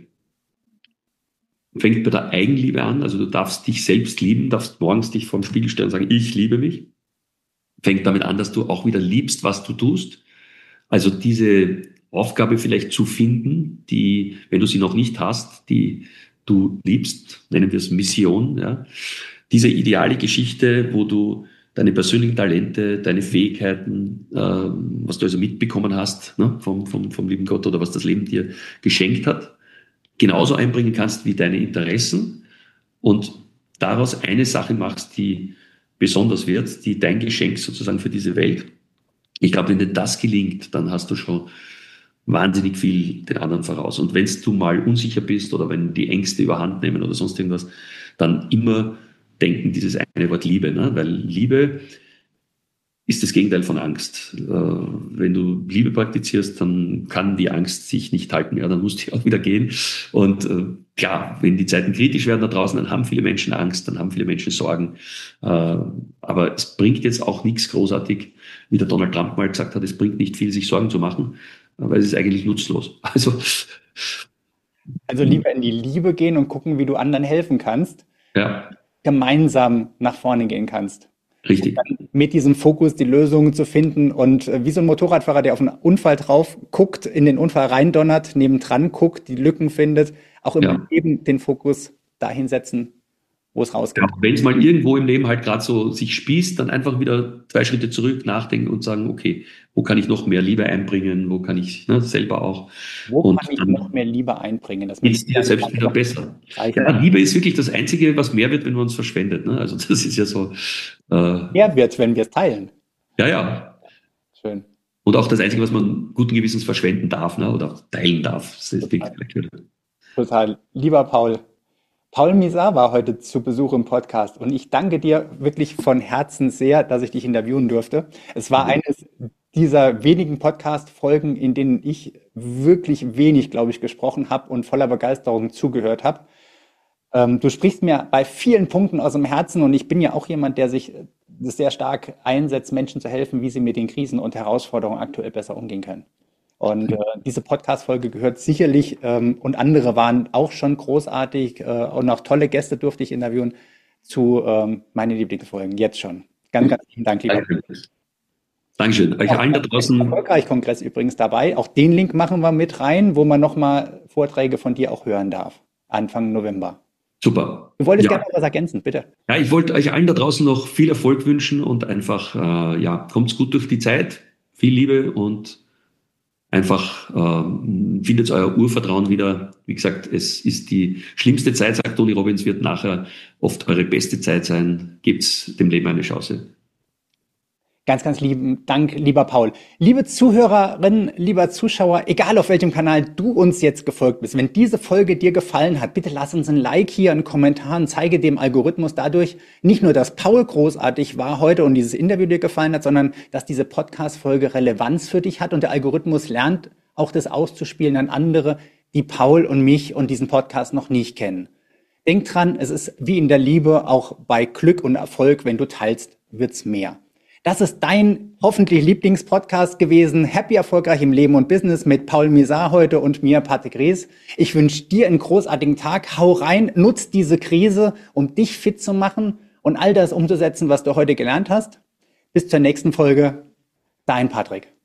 Fängt bei der Eigenliebe an, also du darfst dich selbst lieben, darfst morgens dich vorm Spiegel stellen und sagen, ich liebe mich. Fängt damit an, dass du auch wieder liebst, was du tust. Also diese Aufgabe vielleicht zu finden, die, wenn du sie noch nicht hast, die du liebst, nennen wir es Mission, ja. Diese ideale Geschichte, wo du deine persönlichen Talente, deine Fähigkeiten, äh, was du also mitbekommen hast, ne, vom, vom, vom lieben Gott oder was das Leben dir geschenkt hat, genauso einbringen kannst wie deine Interessen und daraus eine Sache machst, die besonders wird, die dein Geschenk sozusagen für diese Welt. Ich glaube, wenn dir das gelingt, dann hast du schon wahnsinnig viel den anderen voraus. Und wenn du mal unsicher bist oder wenn die Ängste überhand nehmen oder sonst irgendwas, dann immer denken dieses eine Wort Liebe, ne? Weil Liebe ist das Gegenteil von Angst. Äh, wenn du Liebe praktizierst, dann kann die Angst sich nicht halten. Ja, dann musst du auch wieder gehen. Und äh, klar, wenn die Zeiten kritisch werden da draußen, dann haben viele Menschen Angst, dann haben viele Menschen Sorgen. Äh, aber es bringt jetzt auch nichts großartig, wie der Donald Trump mal gesagt hat, es bringt nicht viel, sich Sorgen zu machen, weil es ist eigentlich nutzlos. Also, also lieber in die Liebe gehen und gucken, wie du anderen helfen kannst, ja, gemeinsam nach vorne gehen kannst. richtig. Mit diesem Fokus die Lösungen zu finden und äh, wie so ein Motorradfahrer, der auf einen Unfall drauf guckt, in den Unfall reindonnert, nebendran guckt, die Lücken findet, auch im Ja. Leben den Fokus dahin setzen, wo es rausgeht. Ja, wenn es mal irgendwo im Leben halt gerade so sich spießt, dann einfach wieder zwei Schritte zurück nachdenken und sagen, okay, wo kann ich noch mehr Liebe einbringen, wo kann ich ne, selber auch. Wo Und kann ich dann noch mehr Liebe einbringen? Das geht möchte es ich dir selbst wieder besser. Ja, Liebe ist wirklich das Einzige, was mehr wird, wenn man uns verschwendet. Ne? Also das ist ja so. Äh, mehr wird, wenn wir es teilen. ja, ja. Schön. Und auch das Einzige, was man guten Gewissens verschwenden darf, ne? Oder auch teilen darf. Das ist Total. Total. Lieber Paul, Paul Misar war heute zu Besuch im Podcast und ich danke dir wirklich von Herzen sehr, dass ich dich interviewen durfte. Es war eines dieser wenigen Podcast-Folgen, in denen ich wirklich wenig, glaube ich, gesprochen habe und voller Begeisterung zugehört habe. Ähm, du sprichst mir bei vielen Punkten aus dem Herzen und ich bin ja auch jemand, der sich sehr stark einsetzt, Menschen zu helfen, wie sie mit den Krisen und Herausforderungen aktuell besser umgehen können. Und äh, diese Podcast-Folge gehört sicherlich, ähm, und andere waren auch schon großartig äh, und auch tolle Gäste durfte ich interviewen, zu ähm, meinen Lieblingsfolgen, jetzt schon. Ganz, ganz vielen Dank, lieber. Danke. Dankeschön. Euch allen da draußen. Erfolgreich-Kongress übrigens dabei. Auch den Link machen wir mit rein, wo man nochmal Vorträge von dir auch hören darf. Anfang November. Super. Du wolltest ja. gerne noch was ergänzen, bitte. Ja, ich wollte euch allen da draußen noch viel Erfolg wünschen und einfach, äh, ja, kommt's gut durch die Zeit. Viel Liebe und einfach äh, findet euer Urvertrauen wieder. Wie gesagt, es ist die schlimmste Zeit, sagt Tony Robbins, wird nachher oft eure beste Zeit sein. Gebt's dem Leben eine Chance. Ganz, ganz lieben Dank, lieber Paul. Liebe Zuhörerinnen, lieber Zuschauer, egal auf welchem Kanal du uns jetzt gefolgt bist, wenn diese Folge dir gefallen hat, bitte lass uns ein Like hier, einen Kommentar und zeige dem Algorithmus dadurch nicht nur, dass Paul großartig war heute und dieses Interview dir gefallen hat, sondern dass diese Podcast-Folge Relevanz für dich hat und der Algorithmus lernt, auch das auszuspielen an andere, die Paul und mich und diesen Podcast noch nicht kennen. Denk dran, es ist wie in der Liebe, auch bei Glück und Erfolg, wenn du teilst, wird's mehr. Das ist dein hoffentlich Lieblingspodcast gewesen. Happy, erfolgreich im Leben und Business mit Paul Misar heute und mir, Patrick Rees. Ich wünsche dir einen großartigen Tag. Hau rein, nutz diese Krise, um dich fit zu machen und all das umzusetzen, was du heute gelernt hast. Bis zur nächsten Folge. Dein Patrick.